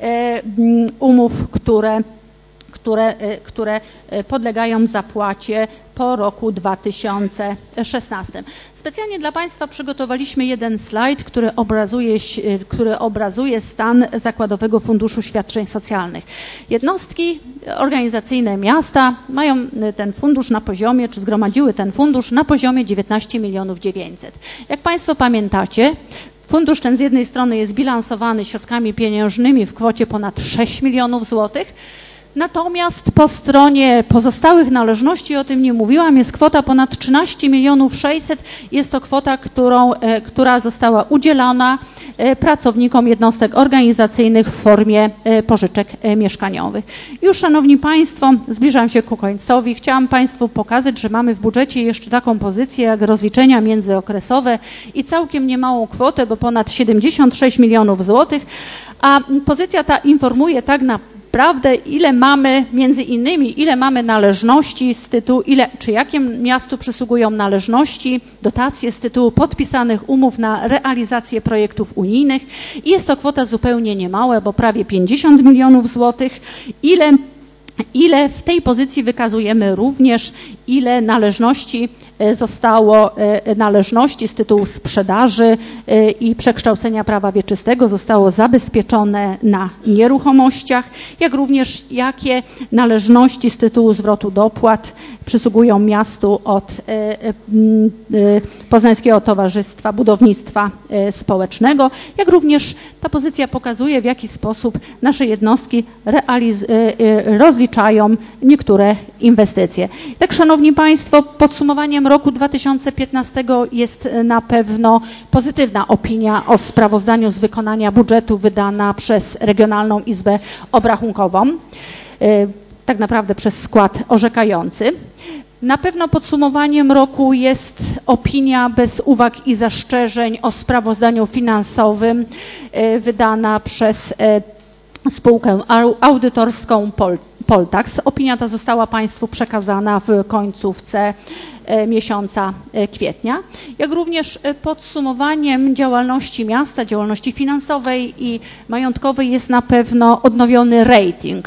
umów, które Które, które podlegają zapłacie po roku dwa tysiące szesnastym. Specjalnie dla Państwa przygotowaliśmy jeden slajd, który obrazuje, który obrazuje stan Zakładowego Funduszu Świadczeń Socjalnych. Jednostki organizacyjne miasta mają ten fundusz na poziomie, czy zgromadziły ten fundusz na poziomie dziewiętnaście milionów dziewięćset. Jak Państwo pamiętacie, fundusz ten z jednej strony jest bilansowany środkami pieniężnymi w kwocie ponad sześć milionów złotych, natomiast po stronie pozostałych należności, o tym nie mówiłam, jest kwota ponad trzynaście milionów sześćset. Jest to kwota, którą, która została udzielona pracownikom jednostek organizacyjnych w formie pożyczek mieszkaniowych. Już, Szanowni Państwo, zbliżam się ku końcowi. Chciałam Państwu pokazać, że mamy w budżecie jeszcze taką pozycję jak rozliczenia międzyokresowe i całkiem niemałą kwotę, bo ponad siedemdziesiąt sześć milionów złotych, a pozycja ta informuje tak na Prawdę, ile mamy, między innymi, ile mamy należności z tytułu, ile, czy jakim miastu przysługują należności, dotacje z tytułu podpisanych umów na realizację projektów unijnych. I jest to kwota zupełnie niemała, bo prawie pięćdziesiąt milionów złotych. Ile, ile w tej pozycji wykazujemy również, ile należności zostało, należności z tytułu sprzedaży i przekształcenia prawa wieczystego zostało zabezpieczone na nieruchomościach, jak również jakie należności z tytułu zwrotu dopłat przysługują miastu od Poznańskiego Towarzystwa Budownictwa Społecznego, jak również ta pozycja pokazuje, w jaki sposób nasze jednostki realiz- rozliczają niektóre inwestycje. Tak, Szanowni Państwo, podsumowaniem roku dwa tysiące piętnastego jest na pewno pozytywna opinia o sprawozdaniu z wykonania budżetu wydana przez Regionalną Izbę Obrachunkową, tak naprawdę przez skład orzekający. Na pewno podsumowaniem roku jest opinia bez uwag i zastrzeżeń o sprawozdaniu finansowym wydana przez spółkę audytorską Poltax. Opinia ta została Państwu przekazana w końcówce miesiąca kwietnia, jak również podsumowaniem działalności miasta, działalności finansowej i majątkowej jest na pewno odnowiony rating.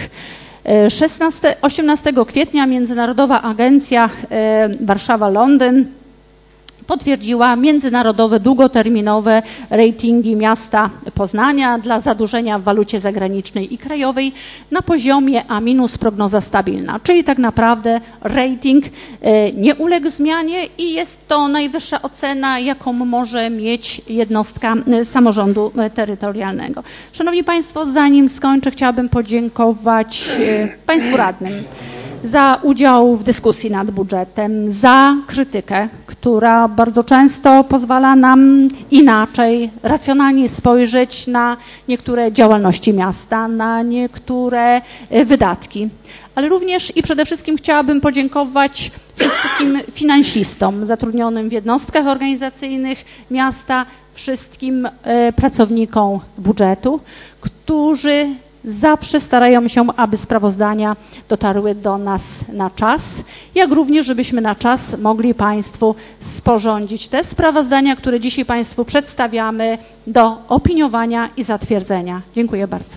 osiemnastego kwietnia Międzynarodowa Agencja Warszawa-Londyn potwierdziła międzynarodowe, długoterminowe ratingi miasta Poznania dla zadłużenia w walucie zagranicznej i krajowej na poziomie A minus, prognoza stabilna. Czyli tak naprawdę rating nie uległ zmianie i jest to najwyższa ocena, jaką może mieć jednostka samorządu terytorialnego. Szanowni Państwo, zanim skończę, chciałabym podziękować Państwu radnym za udział w dyskusji nad budżetem, za krytykę, która bardzo często pozwala nam inaczej, racjonalnie spojrzeć na niektóre działalności miasta, na niektóre wydatki. Ale również i przede wszystkim chciałabym podziękować wszystkim finansistom zatrudnionym w jednostkach organizacyjnych miasta, wszystkim pracownikom budżetu, którzy zawsze starają się, aby sprawozdania dotarły do nas na czas, jak również, żebyśmy na czas mogli Państwu sporządzić te sprawozdania, które dzisiaj Państwu przedstawiamy do opiniowania i zatwierdzenia. Dziękuję bardzo.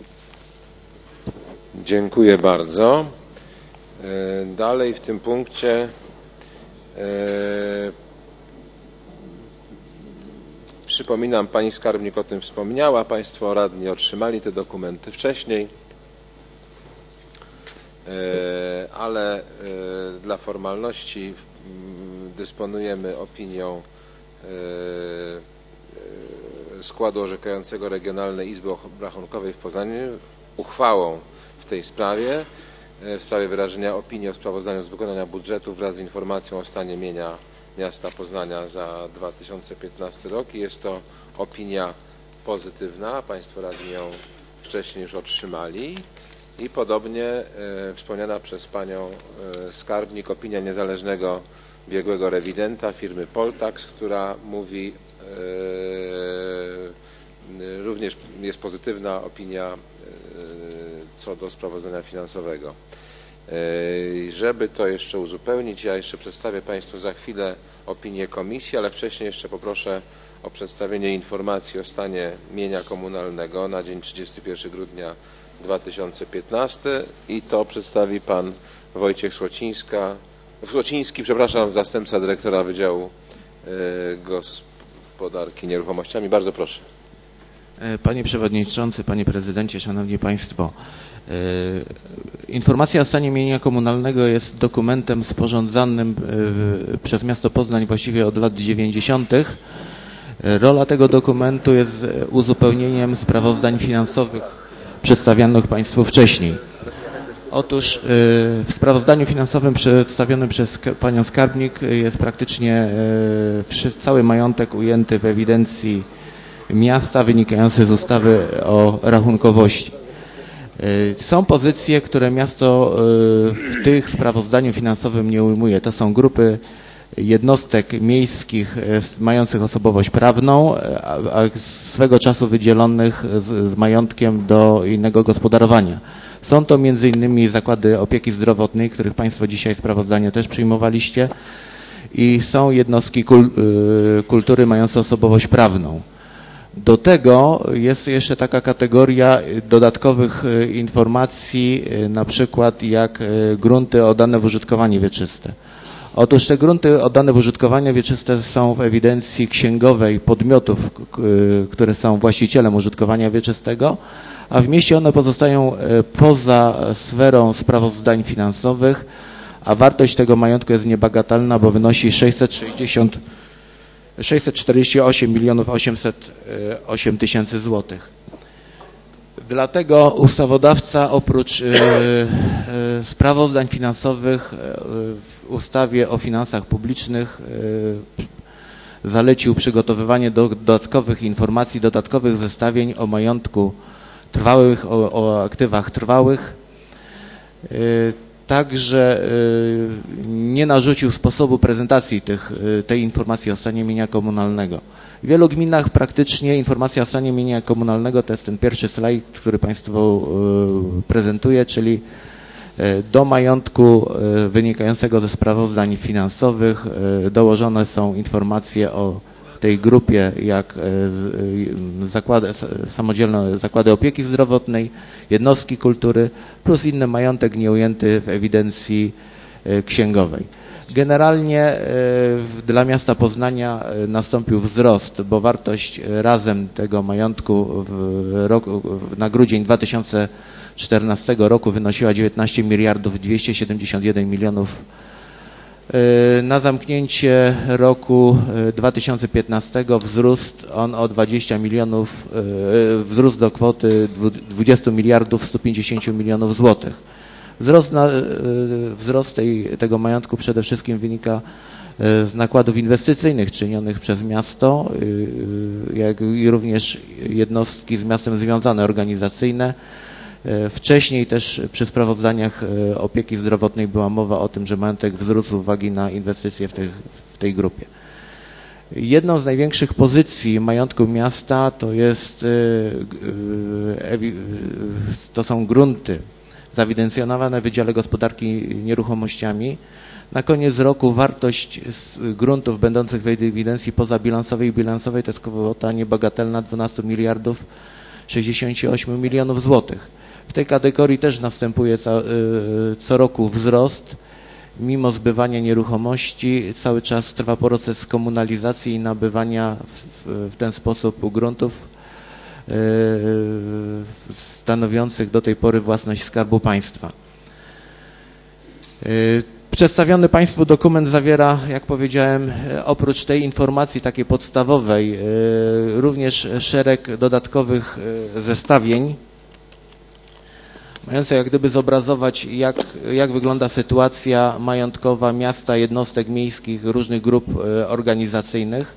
Dziękuję bardzo. Dalej w tym punkcie przypominam, Pani Skarbnik o tym wspomniała, Państwo radni otrzymali te dokumenty wcześniej, ale dla formalności dysponujemy opinią składu orzekającego Regionalnej Izby Obrachunkowej w Poznaniu, uchwałą w tej sprawie. w sprawie wyrażenia opinii o sprawozdaniu z wykonania budżetu wraz z informacją o stanie mienia miasta Poznania za dwa tysiące piętnasty rok. Jest to opinia pozytywna. Państwo radni ją wcześniej już otrzymali. I podobnie e, wspomniana przez Panią e, skarbnik opinia niezależnego biegłego rewidenta firmy Poltax, która mówi, e, również jest pozytywna opinia e, co do sprawozdania finansowego. E, żeby to jeszcze uzupełnić, ja jeszcze przedstawię Państwu za chwilę opinię komisji, ale wcześniej jeszcze poproszę o przedstawienie informacji o stanie mienia komunalnego na dzień trzydziestego pierwszego grudnia dwa tysiące piętnastego i to przedstawi Pan Wojciech Słocińska, Słociński, przepraszam, zastępca dyrektora Wydziału y, Gospodarki Nieruchomościami. Bardzo proszę. Panie Przewodniczący, Panie Prezydencie, Szanowni Państwo. Informacja o stanie mienia komunalnego jest dokumentem sporządzanym przez miasto Poznań właściwie od lat dziewięćdziesiątych. Rola tego dokumentu jest uzupełnieniem sprawozdań finansowych przedstawionych Państwu wcześniej. Otóż w sprawozdaniu finansowym przedstawionym przez Panią Skarbnik jest praktycznie cały majątek ujęty w ewidencji miasta wynikający z ustawy o rachunkowości. Są pozycje, które miasto w tych sprawozdaniu finansowym nie ujmuje. To są grupy jednostek miejskich mających osobowość prawną, a swego czasu wydzielonych z, z majątkiem do innego gospodarowania. Są to między innymi zakłady opieki zdrowotnej, których Państwo dzisiaj sprawozdanie też przyjmowaliście, i są jednostki kul, kultury mające osobowość prawną. Do tego jest jeszcze taka kategoria dodatkowych informacji, na przykład jak grunty oddane w użytkowanie wieczyste. Otóż te grunty oddane w użytkowanie wieczyste są w ewidencji księgowej podmiotów, które są właścicielem użytkowania wieczystego, a w mieście one pozostają poza sferą sprawozdań finansowych, a wartość tego majątku jest niebagatelna, bo wynosi sześćset czterdzieści osiem milionów osiemset osiem tysięcy złotych. Dlatego ustawodawca oprócz e, e, sprawozdań finansowych e, w ustawie o finansach publicznych e, zalecił przygotowywanie do, dodatkowych informacji, dodatkowych zestawień o majątku trwałych, o, o aktywach trwałych. E, Także nie narzucił sposobu prezentacji tych, tej informacji o stanie mienia komunalnego. W wielu gminach praktycznie informacja o stanie mienia komunalnego to jest ten pierwszy slajd, który Państwu prezentuję, czyli do majątku wynikającego ze sprawozdań finansowych dołożone są informacje o tej grupie, jak zakłady, samodzielne zakłady opieki zdrowotnej, jednostki kultury, plus inny majątek nieujęty w ewidencji księgowej. Generalnie dla miasta Poznania nastąpił wzrost, bo wartość razem tego majątku w roku, na grudzień dwa tysiące czternastego roku wynosiła dziewiętnaście miliardów dwieście siedemdziesiąt jeden milionów. Na zamknięcie roku dwa tysiące piętnastego wzrósł on o dwadzieścia milionów, wzrósł do kwoty dwudziestu miliardów stu pięćdziesięciu milionów złotych. Wzrost, na, wzrost tej, tego majątku przede wszystkim wynika z nakładów inwestycyjnych czynionych przez miasto, jak i również jednostki z miastem związane, organizacyjne. Wcześniej też przy sprawozdaniach opieki zdrowotnej była mowa o tym, że majątek wzrósł z uwagi na inwestycje w tej, w tej grupie. Jedną z największych pozycji majątku miasta to jest, to są grunty zaewidencjonowane w Wydziale Gospodarki Nieruchomościami. Na koniec roku wartość gruntów będących w ewidencji pozabilansowej i bilansowej to jest kwota niebagatelna dwanaście miliardów sześćdziesiąt osiem milionów złotych. W tej kategorii też następuje co, co roku wzrost. Mimo zbywania nieruchomości cały czas trwa proces komunalizacji i nabywania w, w ten sposób gruntów yy, stanowiących do tej pory własność Skarbu Państwa. Yy, Przedstawiony Państwu dokument zawiera, jak powiedziałem, oprócz tej informacji takiej podstawowej, również szereg dodatkowych zestawień. mające jak gdyby zobrazować, jak, jak wygląda sytuacja majątkowa miasta, jednostek miejskich, różnych grup organizacyjnych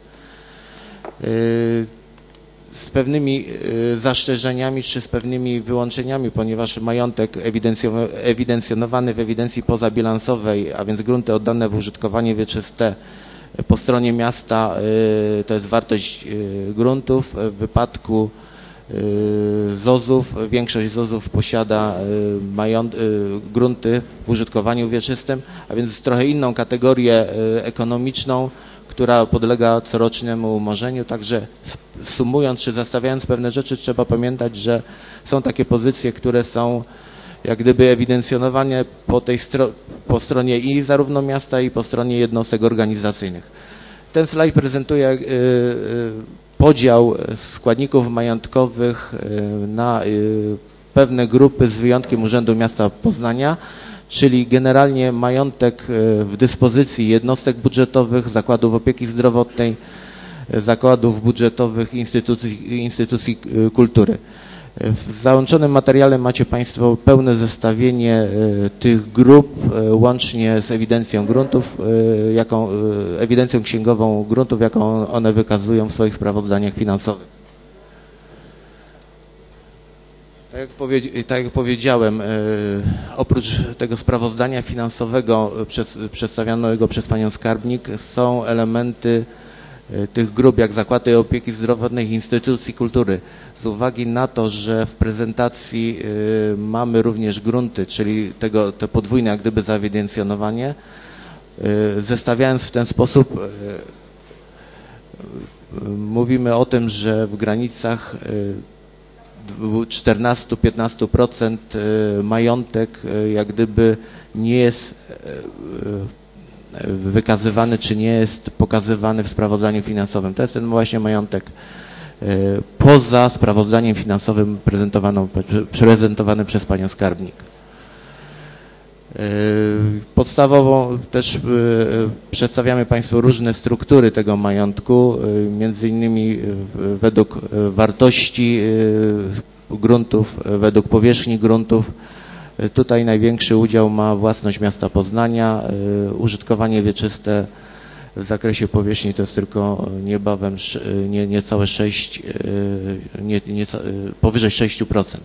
z pewnymi zastrzeżeniami czy z pewnymi wyłączeniami, ponieważ majątek ewidencjonowany w ewidencji pozabilansowej, a więc grunty oddane w użytkowanie wieczyste po stronie miasta to jest wartość gruntów. W wypadku Z O Z-ów, większość Z O Z-ów posiada mająt, grunty w użytkowaniu wieczystym, a więc trochę inną kategorię ekonomiczną, która podlega corocznemu umorzeniu. Także sumując czy zestawiając pewne rzeczy, trzeba pamiętać, że są takie pozycje, które są jak gdyby ewidencjonowane po tej stro po stronie i zarówno miasta, i po stronie jednostek organizacyjnych. Ten slajd prezentuje y, y, podział składników majątkowych y, na y, pewne grupy z wyjątkiem Urzędu Miasta Poznania, czyli generalnie majątek y, w dyspozycji jednostek budżetowych, zakładów opieki zdrowotnej, y, zakładów budżetowych, instytucji, instytucji y, kultury. W załączonym materiale macie Państwo pełne zestawienie tych grup, łącznie z ewidencją gruntów, jaką, ewidencją księgową gruntów, jaką one wykazują w swoich sprawozdaniach finansowych. Tak jak, powiedzi tak jak powiedziałem, oprócz tego sprawozdania finansowego przed, przedstawionego przez Panią Skarbnik są elementy tych grup jak zakłady opieki zdrowotnej i instytucji kultury. Z uwagi na to, że w prezentacji y, mamy również grunty, czyli tego, te podwójne jak gdyby zaewidencjonowanie, y, zestawiając w ten sposób, y, y, mówimy o tym, że w granicach czternaście do piętnastu procent majątek y, jak gdyby nie jest y, wykazywany, czy nie jest pokazywany w sprawozdaniu finansowym. To jest ten właśnie majątek poza sprawozdaniem finansowym prezentowanym przez Panią Skarbnik. Podstawową też przedstawiamy Państwu różne struktury tego majątku, między innymi według wartości gruntów, według powierzchni gruntów. Tutaj największy udział ma własność miasta Poznania, użytkowanie wieczyste w zakresie powierzchni to jest tylko niebawem nie, niecałe sześć, nie, nie, powyżej sześć procent.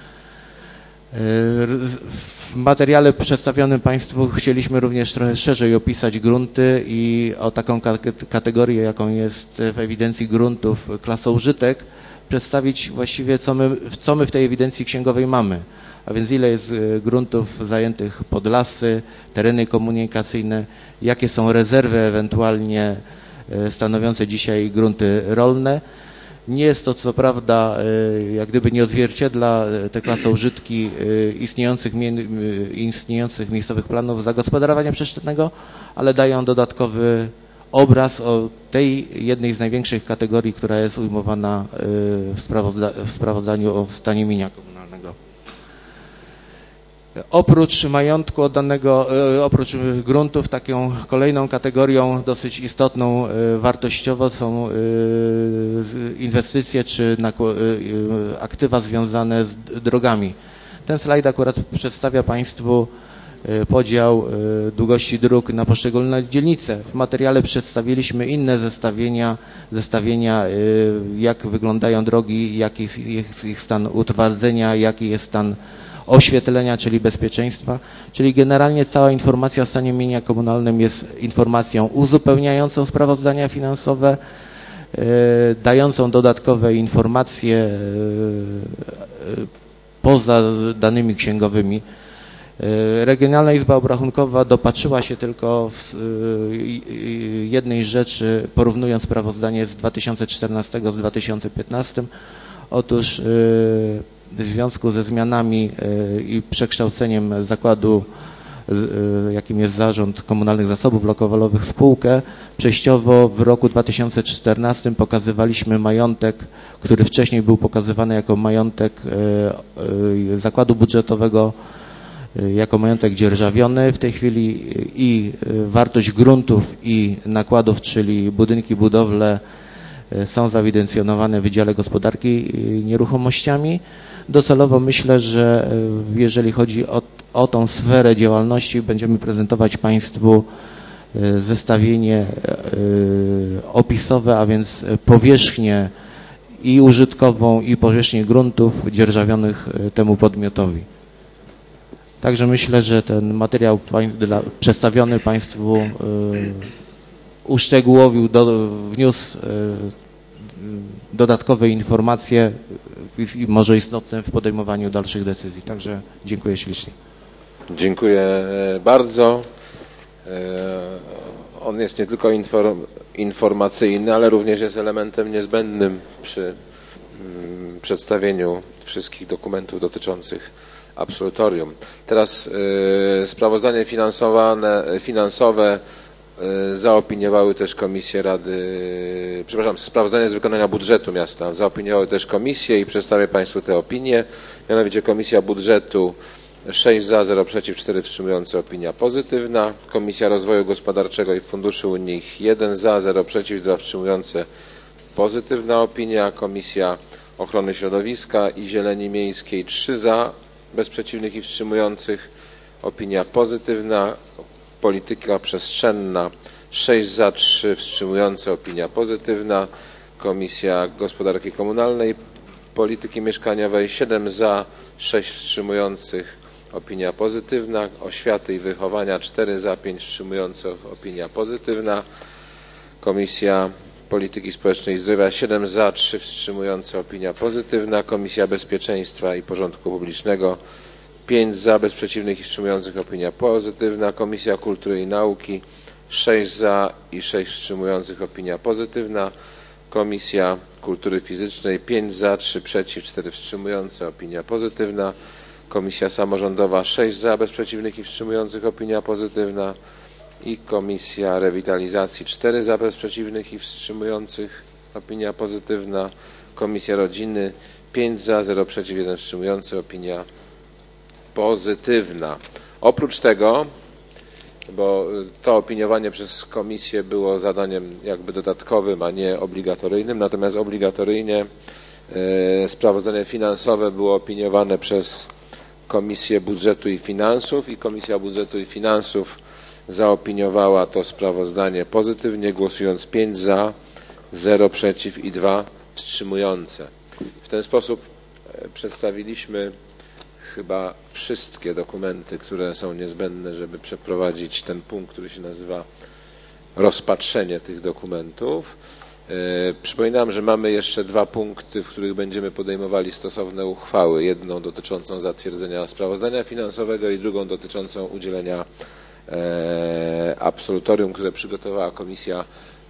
W materiale przedstawionym Państwu chcieliśmy również trochę szerzej opisać grunty i o taką kategorię, jaką jest w ewidencji gruntów klasa użytek, przedstawić właściwie co my, co my w tej ewidencji księgowej mamy. A więc ile jest gruntów zajętych pod lasy, tereny komunikacyjne, jakie są rezerwy ewentualnie stanowiące dzisiaj grunty rolne. Nie jest to co prawda, jak gdyby nie odzwierciedla te klasy użytki istniejących, istniejących miejscowych planów zagospodarowania przestrzennego, ale dają dodatkowy obraz o tej jednej z największych kategorii, która jest ujmowana w, sprawozda w sprawozdaniu o stanie mienia komunalnego. Oprócz majątku oddanego, oprócz gruntów, taką kolejną kategorią dosyć istotną wartościowo są inwestycje czy aktywa związane z drogami. Ten slajd akurat przedstawia Państwu podział długości dróg na poszczególne dzielnice. W materiale przedstawiliśmy inne zestawienia, zestawienia jak wyglądają drogi, jaki jest ich stan utwardzenia, jaki jest stan oświetlenia, czyli bezpieczeństwa, czyli generalnie cała informacja o stanie mienia komunalnym jest informacją uzupełniającą sprawozdania finansowe, e, dającą dodatkowe informacje e, poza danymi księgowymi. E, Regionalna Izba Obrachunkowa dopatrzyła się tylko w e, jednej rzeczy, porównując sprawozdanie z dwa tysiące czternastego z dwa tysiące piętnastym. Otóż e, w związku ze zmianami i przekształceniem zakładu, jakim jest Zarząd Komunalnych Zasobów Lokowalowych, spółkę, przejściowo w roku dwa tysiące czternastym pokazywaliśmy majątek, który wcześniej był pokazywany jako majątek zakładu budżetowego, jako majątek dzierżawiony. W tej chwili i wartość gruntów i nakładów, czyli budynki, budowle, są zaewidencjonowane w Wydziale Gospodarki Nieruchomościami. Docelowo myślę, że jeżeli chodzi o, o tą sferę działalności, będziemy prezentować Państwu zestawienie opisowe, a więc powierzchnię i użytkową, i powierzchnię gruntów dzierżawionych temu podmiotowi. Także myślę, że ten materiał dla, przedstawiony Państwu y, uszczegółowił, do, wniósł y, dodatkowe informacje i, i może istotne w podejmowaniu dalszych decyzji. Także dziękuję ślicznie. Dziękuję bardzo. On jest nie tylko inform, informacyjny, ale również jest elementem niezbędnym przy mm, przedstawieniu wszystkich dokumentów dotyczących absolutorium. Teraz y, sprawozdanie finansowe y, zaopiniowały też komisje Rady, y, przepraszam, sprawozdanie z wykonania budżetu miasta zaopiniowały też komisje i przedstawię Państwu te opinie. Mianowicie Komisja Budżetu sześć za, zero przeciw, cztery wstrzymujące, opinia pozytywna. Komisja Rozwoju Gospodarczego i Funduszy Unijnych jeden za, zero przeciw, dwa wstrzymujące, pozytywna opinia. Komisja Ochrony Środowiska i Zieleni Miejskiej trzy za, bez przeciwnych i wstrzymujących, opinia pozytywna. Polityka Przestrzenna sześć za, trzy wstrzymujące, opinia pozytywna. Komisja Gospodarki Komunalnej, Polityki Mieszkaniowej siedem za, sześć wstrzymujących, opinia pozytywna. Oświaty i Wychowania cztery za, pięć wstrzymujących, opinia pozytywna. Komisja Polityki Społecznej i Zdrowia siedem za, trzy wstrzymujące, opinia pozytywna. Komisja Bezpieczeństwa i Porządku Publicznego pięć za, bez przeciwnych i wstrzymujących, opinia pozytywna. Komisja Kultury i Nauki sześć za i sześć wstrzymujących, opinia pozytywna. Komisja Kultury Fizycznej pięć za, trzy przeciw, cztery wstrzymujące, opinia pozytywna. Komisja Samorządowa sześć za, bez przeciwnych i wstrzymujących, opinia pozytywna. I Komisja Rewitalizacji cztery za, bez przeciwnych i wstrzymujących, opinia pozytywna. Komisja Rodziny pięć za, zero przeciw, jeden wstrzymujący, opinia pozytywna. Oprócz tego, bo to opiniowanie przez komisję było zadaniem jakby dodatkowym, a nie obligatoryjnym, natomiast obligatoryjnie e, sprawozdanie finansowe było opiniowane przez Komisję Budżetu i Finansów i Komisja Budżetu i Finansów zaopiniowała to sprawozdanie pozytywnie, głosując pięć za, zero przeciw i dwa wstrzymujące. W ten sposób przedstawiliśmy chyba wszystkie dokumenty, które są niezbędne, żeby przeprowadzić ten punkt, który się nazywa rozpatrzenie tych dokumentów. E, przypominam, że mamy jeszcze dwa punkty, w których będziemy podejmowali stosowne uchwały. Jedną dotyczącą zatwierdzenia sprawozdania finansowego i drugą dotyczącą udzielenia e, absolutorium, które przygotowała Komisja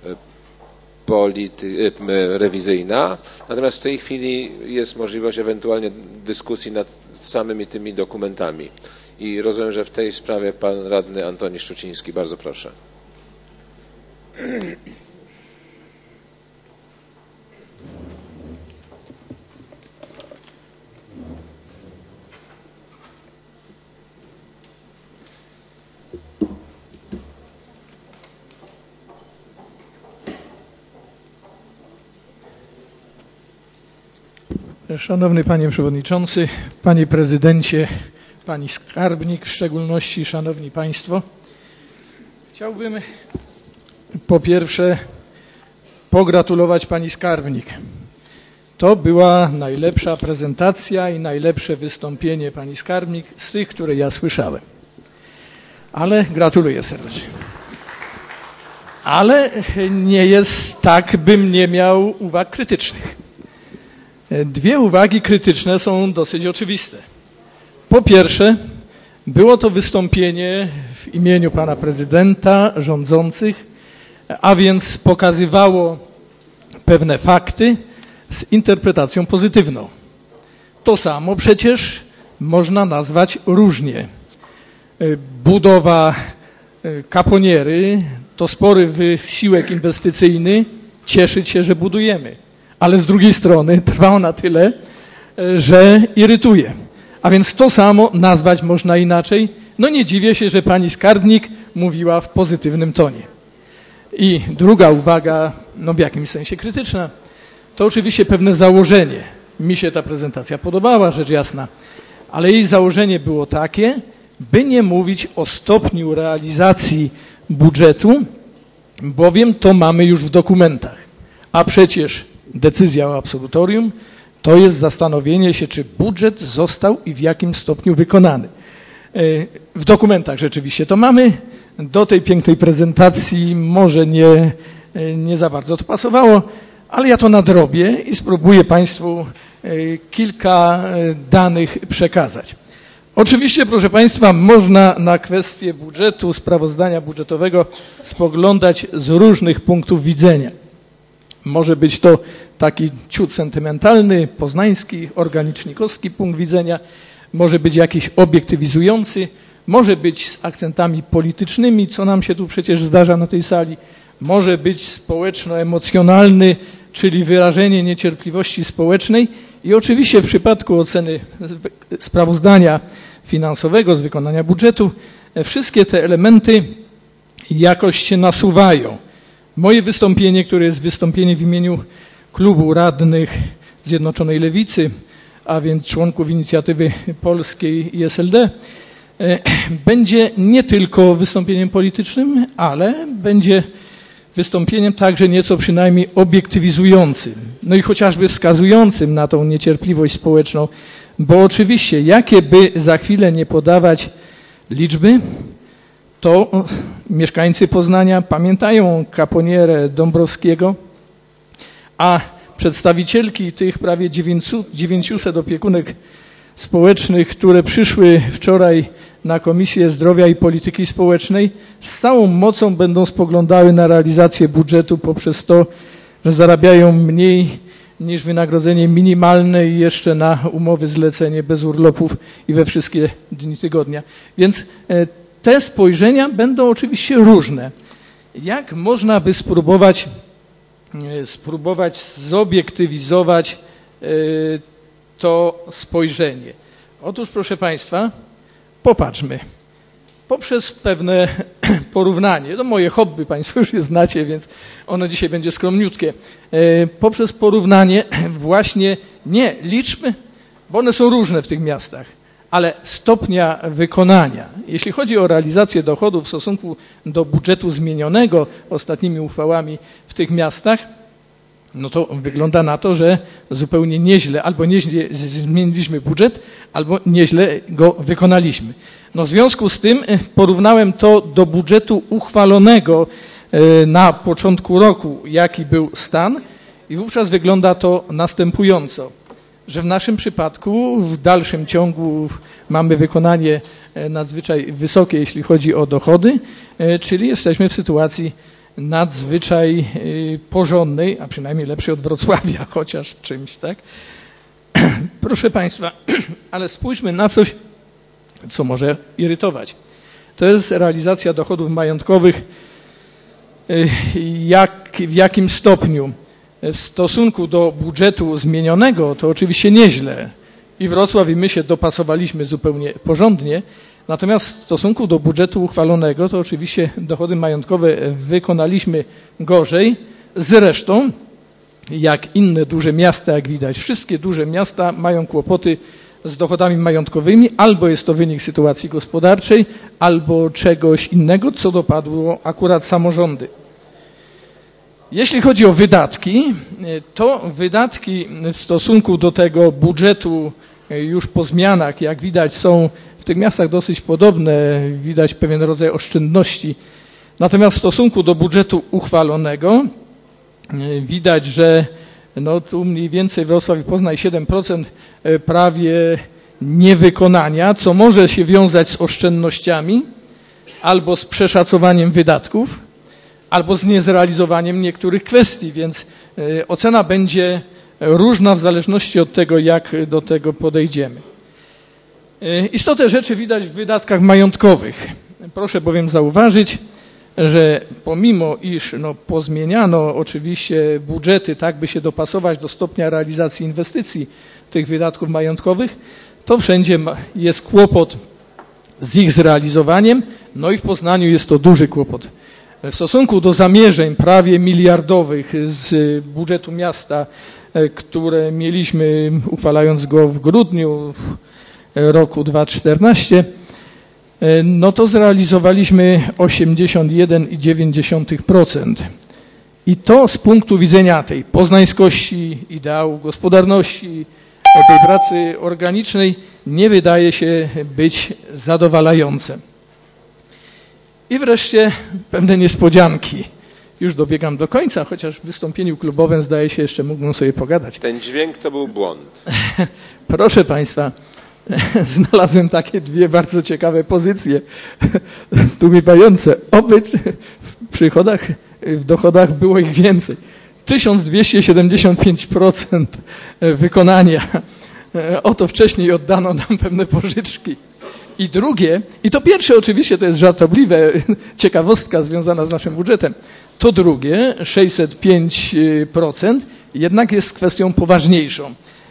Polity, rewizyjna. Natomiast w tej chwili jest możliwość ewentualnie dyskusji nad samymi tymi dokumentami. I rozumiem, że w tej sprawie pan radny Antoni Szczuciński. Bardzo proszę. Szanowny Panie Przewodniczący, Panie Prezydencie, Pani Skarbnik, w szczególności Szanowni Państwo. Chciałbym po pierwsze pogratulować Pani Skarbnik. To była najlepsza prezentacja i najlepsze wystąpienie Pani Skarbnik z tych, które ja słyszałem. Ale gratuluję serdecznie. Ale nie jest tak, bym nie miał uwag krytycznych. Dwie uwagi krytyczne są dosyć oczywiste. Po pierwsze, było to wystąpienie w imieniu pana prezydenta, rządzących, a więc pokazywało pewne fakty z interpretacją pozytywną. To samo przecież można nazwać różnie. Budowa kaponiery to spory wysiłek inwestycyjny, cieszyć się, że budujemy. Ale z drugiej strony trwa ona tyle, że irytuje. A więc to samo nazwać można inaczej. No nie dziwię się, że pani skarbnik mówiła w pozytywnym tonie. I druga uwaga, no w jakimś sensie krytyczna, to oczywiście pewne założenie. Mi się ta prezentacja podobała, rzecz jasna, ale jej założenie było takie, by nie mówić o stopniu realizacji budżetu, bowiem to mamy już w dokumentach. A przecież decyzja o absolutorium to jest zastanowienie się, czy budżet został i w jakim stopniu wykonany. W dokumentach rzeczywiście to mamy. Do tej pięknej prezentacji może nie, nie za bardzo to pasowało, ale ja to nadrobię i spróbuję Państwu kilka danych przekazać. Oczywiście, proszę Państwa, można na kwestię budżetu, sprawozdania budżetowego spoglądać z różnych punktów widzenia. Może być to taki ciut sentymentalny, poznański, organicznikowski punkt widzenia, może być jakiś obiektywizujący, może być z akcentami politycznymi, co nam się tu przecież zdarza na tej sali, może być społeczno-emocjonalny, czyli wyrażenie niecierpliwości społecznej i oczywiście w przypadku oceny sprawozdania finansowego z wykonania budżetu wszystkie te elementy jakoś się nasuwają. Moje wystąpienie, które jest wystąpieniem w imieniu Klubu Radnych Zjednoczonej Lewicy, a więc członków Inicjatywy Polskiej i S L D, będzie nie tylko wystąpieniem politycznym, ale będzie wystąpieniem także nieco przynajmniej obiektywizującym, no i chociażby wskazującym na tą niecierpliwość społeczną, bo oczywiście jakie by za chwilę nie podawać liczby, to mieszkańcy Poznania pamiętają kaponierę Dąbrowskiego, a przedstawicielki tych prawie dziewięciuset opiekunek społecznych, które przyszły wczoraj na Komisję Zdrowia i Polityki Społecznej, z całą mocą będą spoglądały na realizację budżetu poprzez to, że zarabiają mniej niż wynagrodzenie minimalne i jeszcze na umowy zlecenie bez urlopów i we wszystkie dni tygodnia. Więc te spojrzenia będą oczywiście różne. Jak można by spróbować, spróbować zobiektywizować to spojrzenie? Otóż, proszę Państwa, popatrzmy. Poprzez pewne porównanie, to moje hobby Państwo już je znacie, więc ono dzisiaj będzie skromniutkie. Poprzez porównanie właśnie nie liczb, bo one są różne w tych miastach, ale stopnia wykonania. Jeśli chodzi o realizację dochodów w stosunku do budżetu zmienionego ostatnimi uchwałami w tych miastach, no to wygląda na to, że zupełnie nieźle, albo nieźle zmieniliśmy budżet, albo nieźle go wykonaliśmy. No w związku z tym porównałem to do budżetu uchwalonego na początku roku, jaki był stan i wówczas wygląda to następująco, że w naszym przypadku w dalszym ciągu mamy wykonanie nadzwyczaj wysokie, jeśli chodzi o dochody, czyli jesteśmy w sytuacji nadzwyczaj porządnej, a przynajmniej lepszej od Wrocławia, chociaż w czymś, tak? Proszę Państwa, ale spójrzmy na coś, co może irytować. To jest realizacja dochodów majątkowych, jak, w jakim stopniu. W stosunku do budżetu zmienionego to oczywiście nieźle. I Wrocław i my się dopasowaliśmy zupełnie porządnie. Natomiast w stosunku do budżetu uchwalonego to oczywiście dochody majątkowe wykonaliśmy gorzej. Zresztą, jak inne duże miasta, jak widać, wszystkie duże miasta mają kłopoty z dochodami majątkowymi. Albo jest to wynik sytuacji gospodarczej, albo czegoś innego, co dopadło akurat samorządy. Jeśli chodzi o wydatki, to wydatki w stosunku do tego budżetu już po zmianach, jak widać, są w tych miastach dosyć podobne, widać pewien rodzaj oszczędności. Natomiast w stosunku do budżetu uchwalonego widać, że no tu mniej więcej Wrocław i Poznań siedem procent prawie niewykonania, co może się wiązać z oszczędnościami albo z przeszacowaniem wydatków, albo z niezrealizowaniem niektórych kwestii, więc ocena będzie różna w zależności od tego, jak do tego podejdziemy. Istotę rzeczy widać w wydatkach majątkowych. Proszę bowiem zauważyć, że pomimo iż no, pozmieniano oczywiście budżety tak, by się dopasować do stopnia realizacji inwestycji tych wydatków majątkowych, to wszędzie jest kłopot z ich zrealizowaniem, no i w Poznaniu jest to duży kłopot. W stosunku do zamierzeń prawie miliardowych z budżetu miasta, które mieliśmy uchwalając go w grudniu roku dwa tysiące czternastego, no to zrealizowaliśmy osiemdziesiąt jeden przecinek dziewięć procent. I to z punktu widzenia tej poznańskości, ideału gospodarności, tej pracy organicznej nie wydaje się być zadowalające. I wreszcie pewne niespodzianki. Już dobiegam do końca, chociaż w wystąpieniu klubowym zdaje się jeszcze mógłbym sobie pogadać. Ten dźwięk to był błąd. Proszę Państwa, znalazłem takie dwie bardzo ciekawe pozycje zdumiewające. Oby w przychodach, w dochodach było ich więcej. tysiąc dwieście siedemdziesiąt pięć procent wykonania. Oto wcześniej oddano nam pewne pożyczki. I drugie, i to pierwsze oczywiście to jest żartobliwe, ciekawostka związana z naszym budżetem. To drugie, sześćset pięć procent, jednak jest kwestią poważniejszą.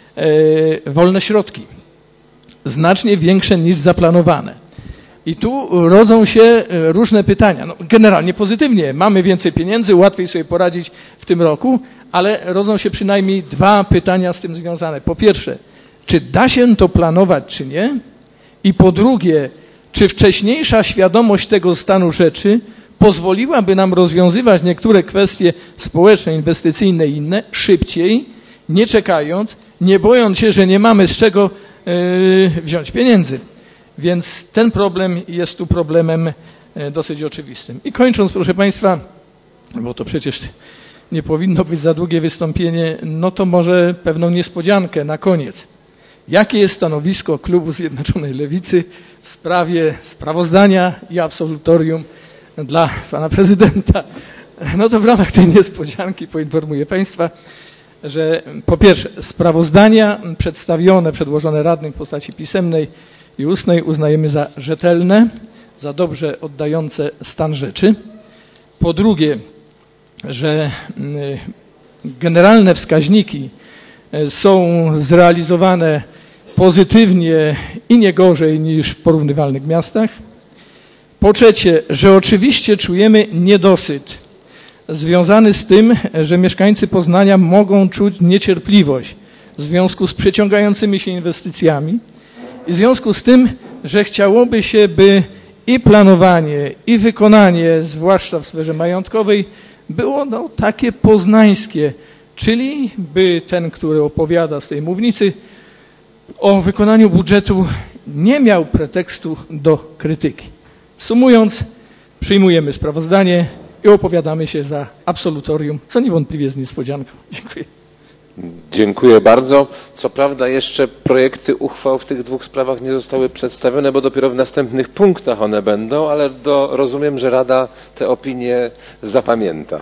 E, wolne środki. Znacznie większe niż zaplanowane. I tu rodzą się różne pytania. No, generalnie pozytywnie. Mamy więcej pieniędzy, łatwiej sobie poradzić w tym roku, ale rodzą się przynajmniej dwa pytania z tym związane. Po pierwsze, czy da się to planować, czy nie? I po drugie, czy wcześniejsza świadomość tego stanu rzeczy pozwoliłaby nam rozwiązywać niektóre kwestie społeczne, inwestycyjne i inne szybciej, nie czekając, nie bojąc się, że nie mamy z czego yy, wziąć pieniędzy. Więc ten problem jest tu problemem yy, dosyć oczywistym. I kończąc, proszę Państwa, bo to przecież nie powinno być za długie wystąpienie, no to może pewną niespodziankę na koniec. Jakie jest stanowisko Klubu Zjednoczonej Lewicy w sprawie sprawozdania i absolutorium dla pana prezydenta? No to w ramach tej niespodzianki poinformuję Państwa, że po pierwsze sprawozdania przedstawione, przedłożone radnym w postaci pisemnej i ustnej uznajemy za rzetelne, za dobrze oddające stan rzeczy. Po drugie, że generalne wskaźniki są zrealizowane pozytywnie i nie gorzej niż w porównywalnych miastach. Po trzecie, że oczywiście czujemy niedosyt związany z tym, że mieszkańcy Poznania mogą czuć niecierpliwość w związku z przeciągającymi się inwestycjami i w związku z tym, że chciałoby się, by i planowanie, i wykonanie, zwłaszcza w sferze majątkowej, było no, takie poznańskie, czyli by ten, który opowiada z tej mównicy o wykonaniu budżetu, nie miał pretekstu do krytyki. Sumując, przyjmujemy sprawozdanie i opowiadamy się za absolutorium, co niewątpliwie jest niespodzianką. Dziękuję. Dziękuję bardzo. Co prawda jeszcze projekty uchwał w tych dwóch sprawach nie zostały przedstawione, bo dopiero w następnych punktach one będą, ale do, rozumiem, że Rada te opinie zapamięta.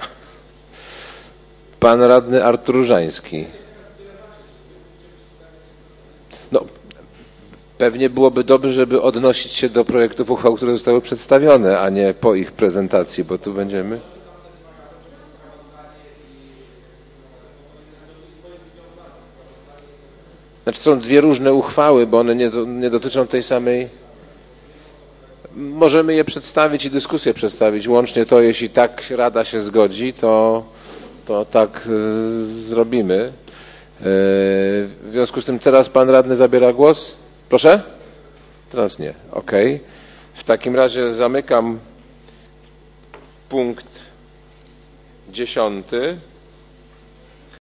Pan radny Artur Różański. No, pewnie byłoby dobrze, żeby odnosić się do projektów uchwał, które zostały przedstawione, a nie po ich prezentacji, bo tu będziemy... Znaczy są dwie różne uchwały, bo one nie, nie dotyczą tej samej... Możemy je przedstawić i dyskusję przedstawić. Łącznie to, jeśli tak Rada się zgodzi, to, to tak y, zrobimy. Y, w związku z tym teraz pan radny zabiera głos. Proszę? Teraz nie. Okej. W takim razie zamykam punkt dziesiąty.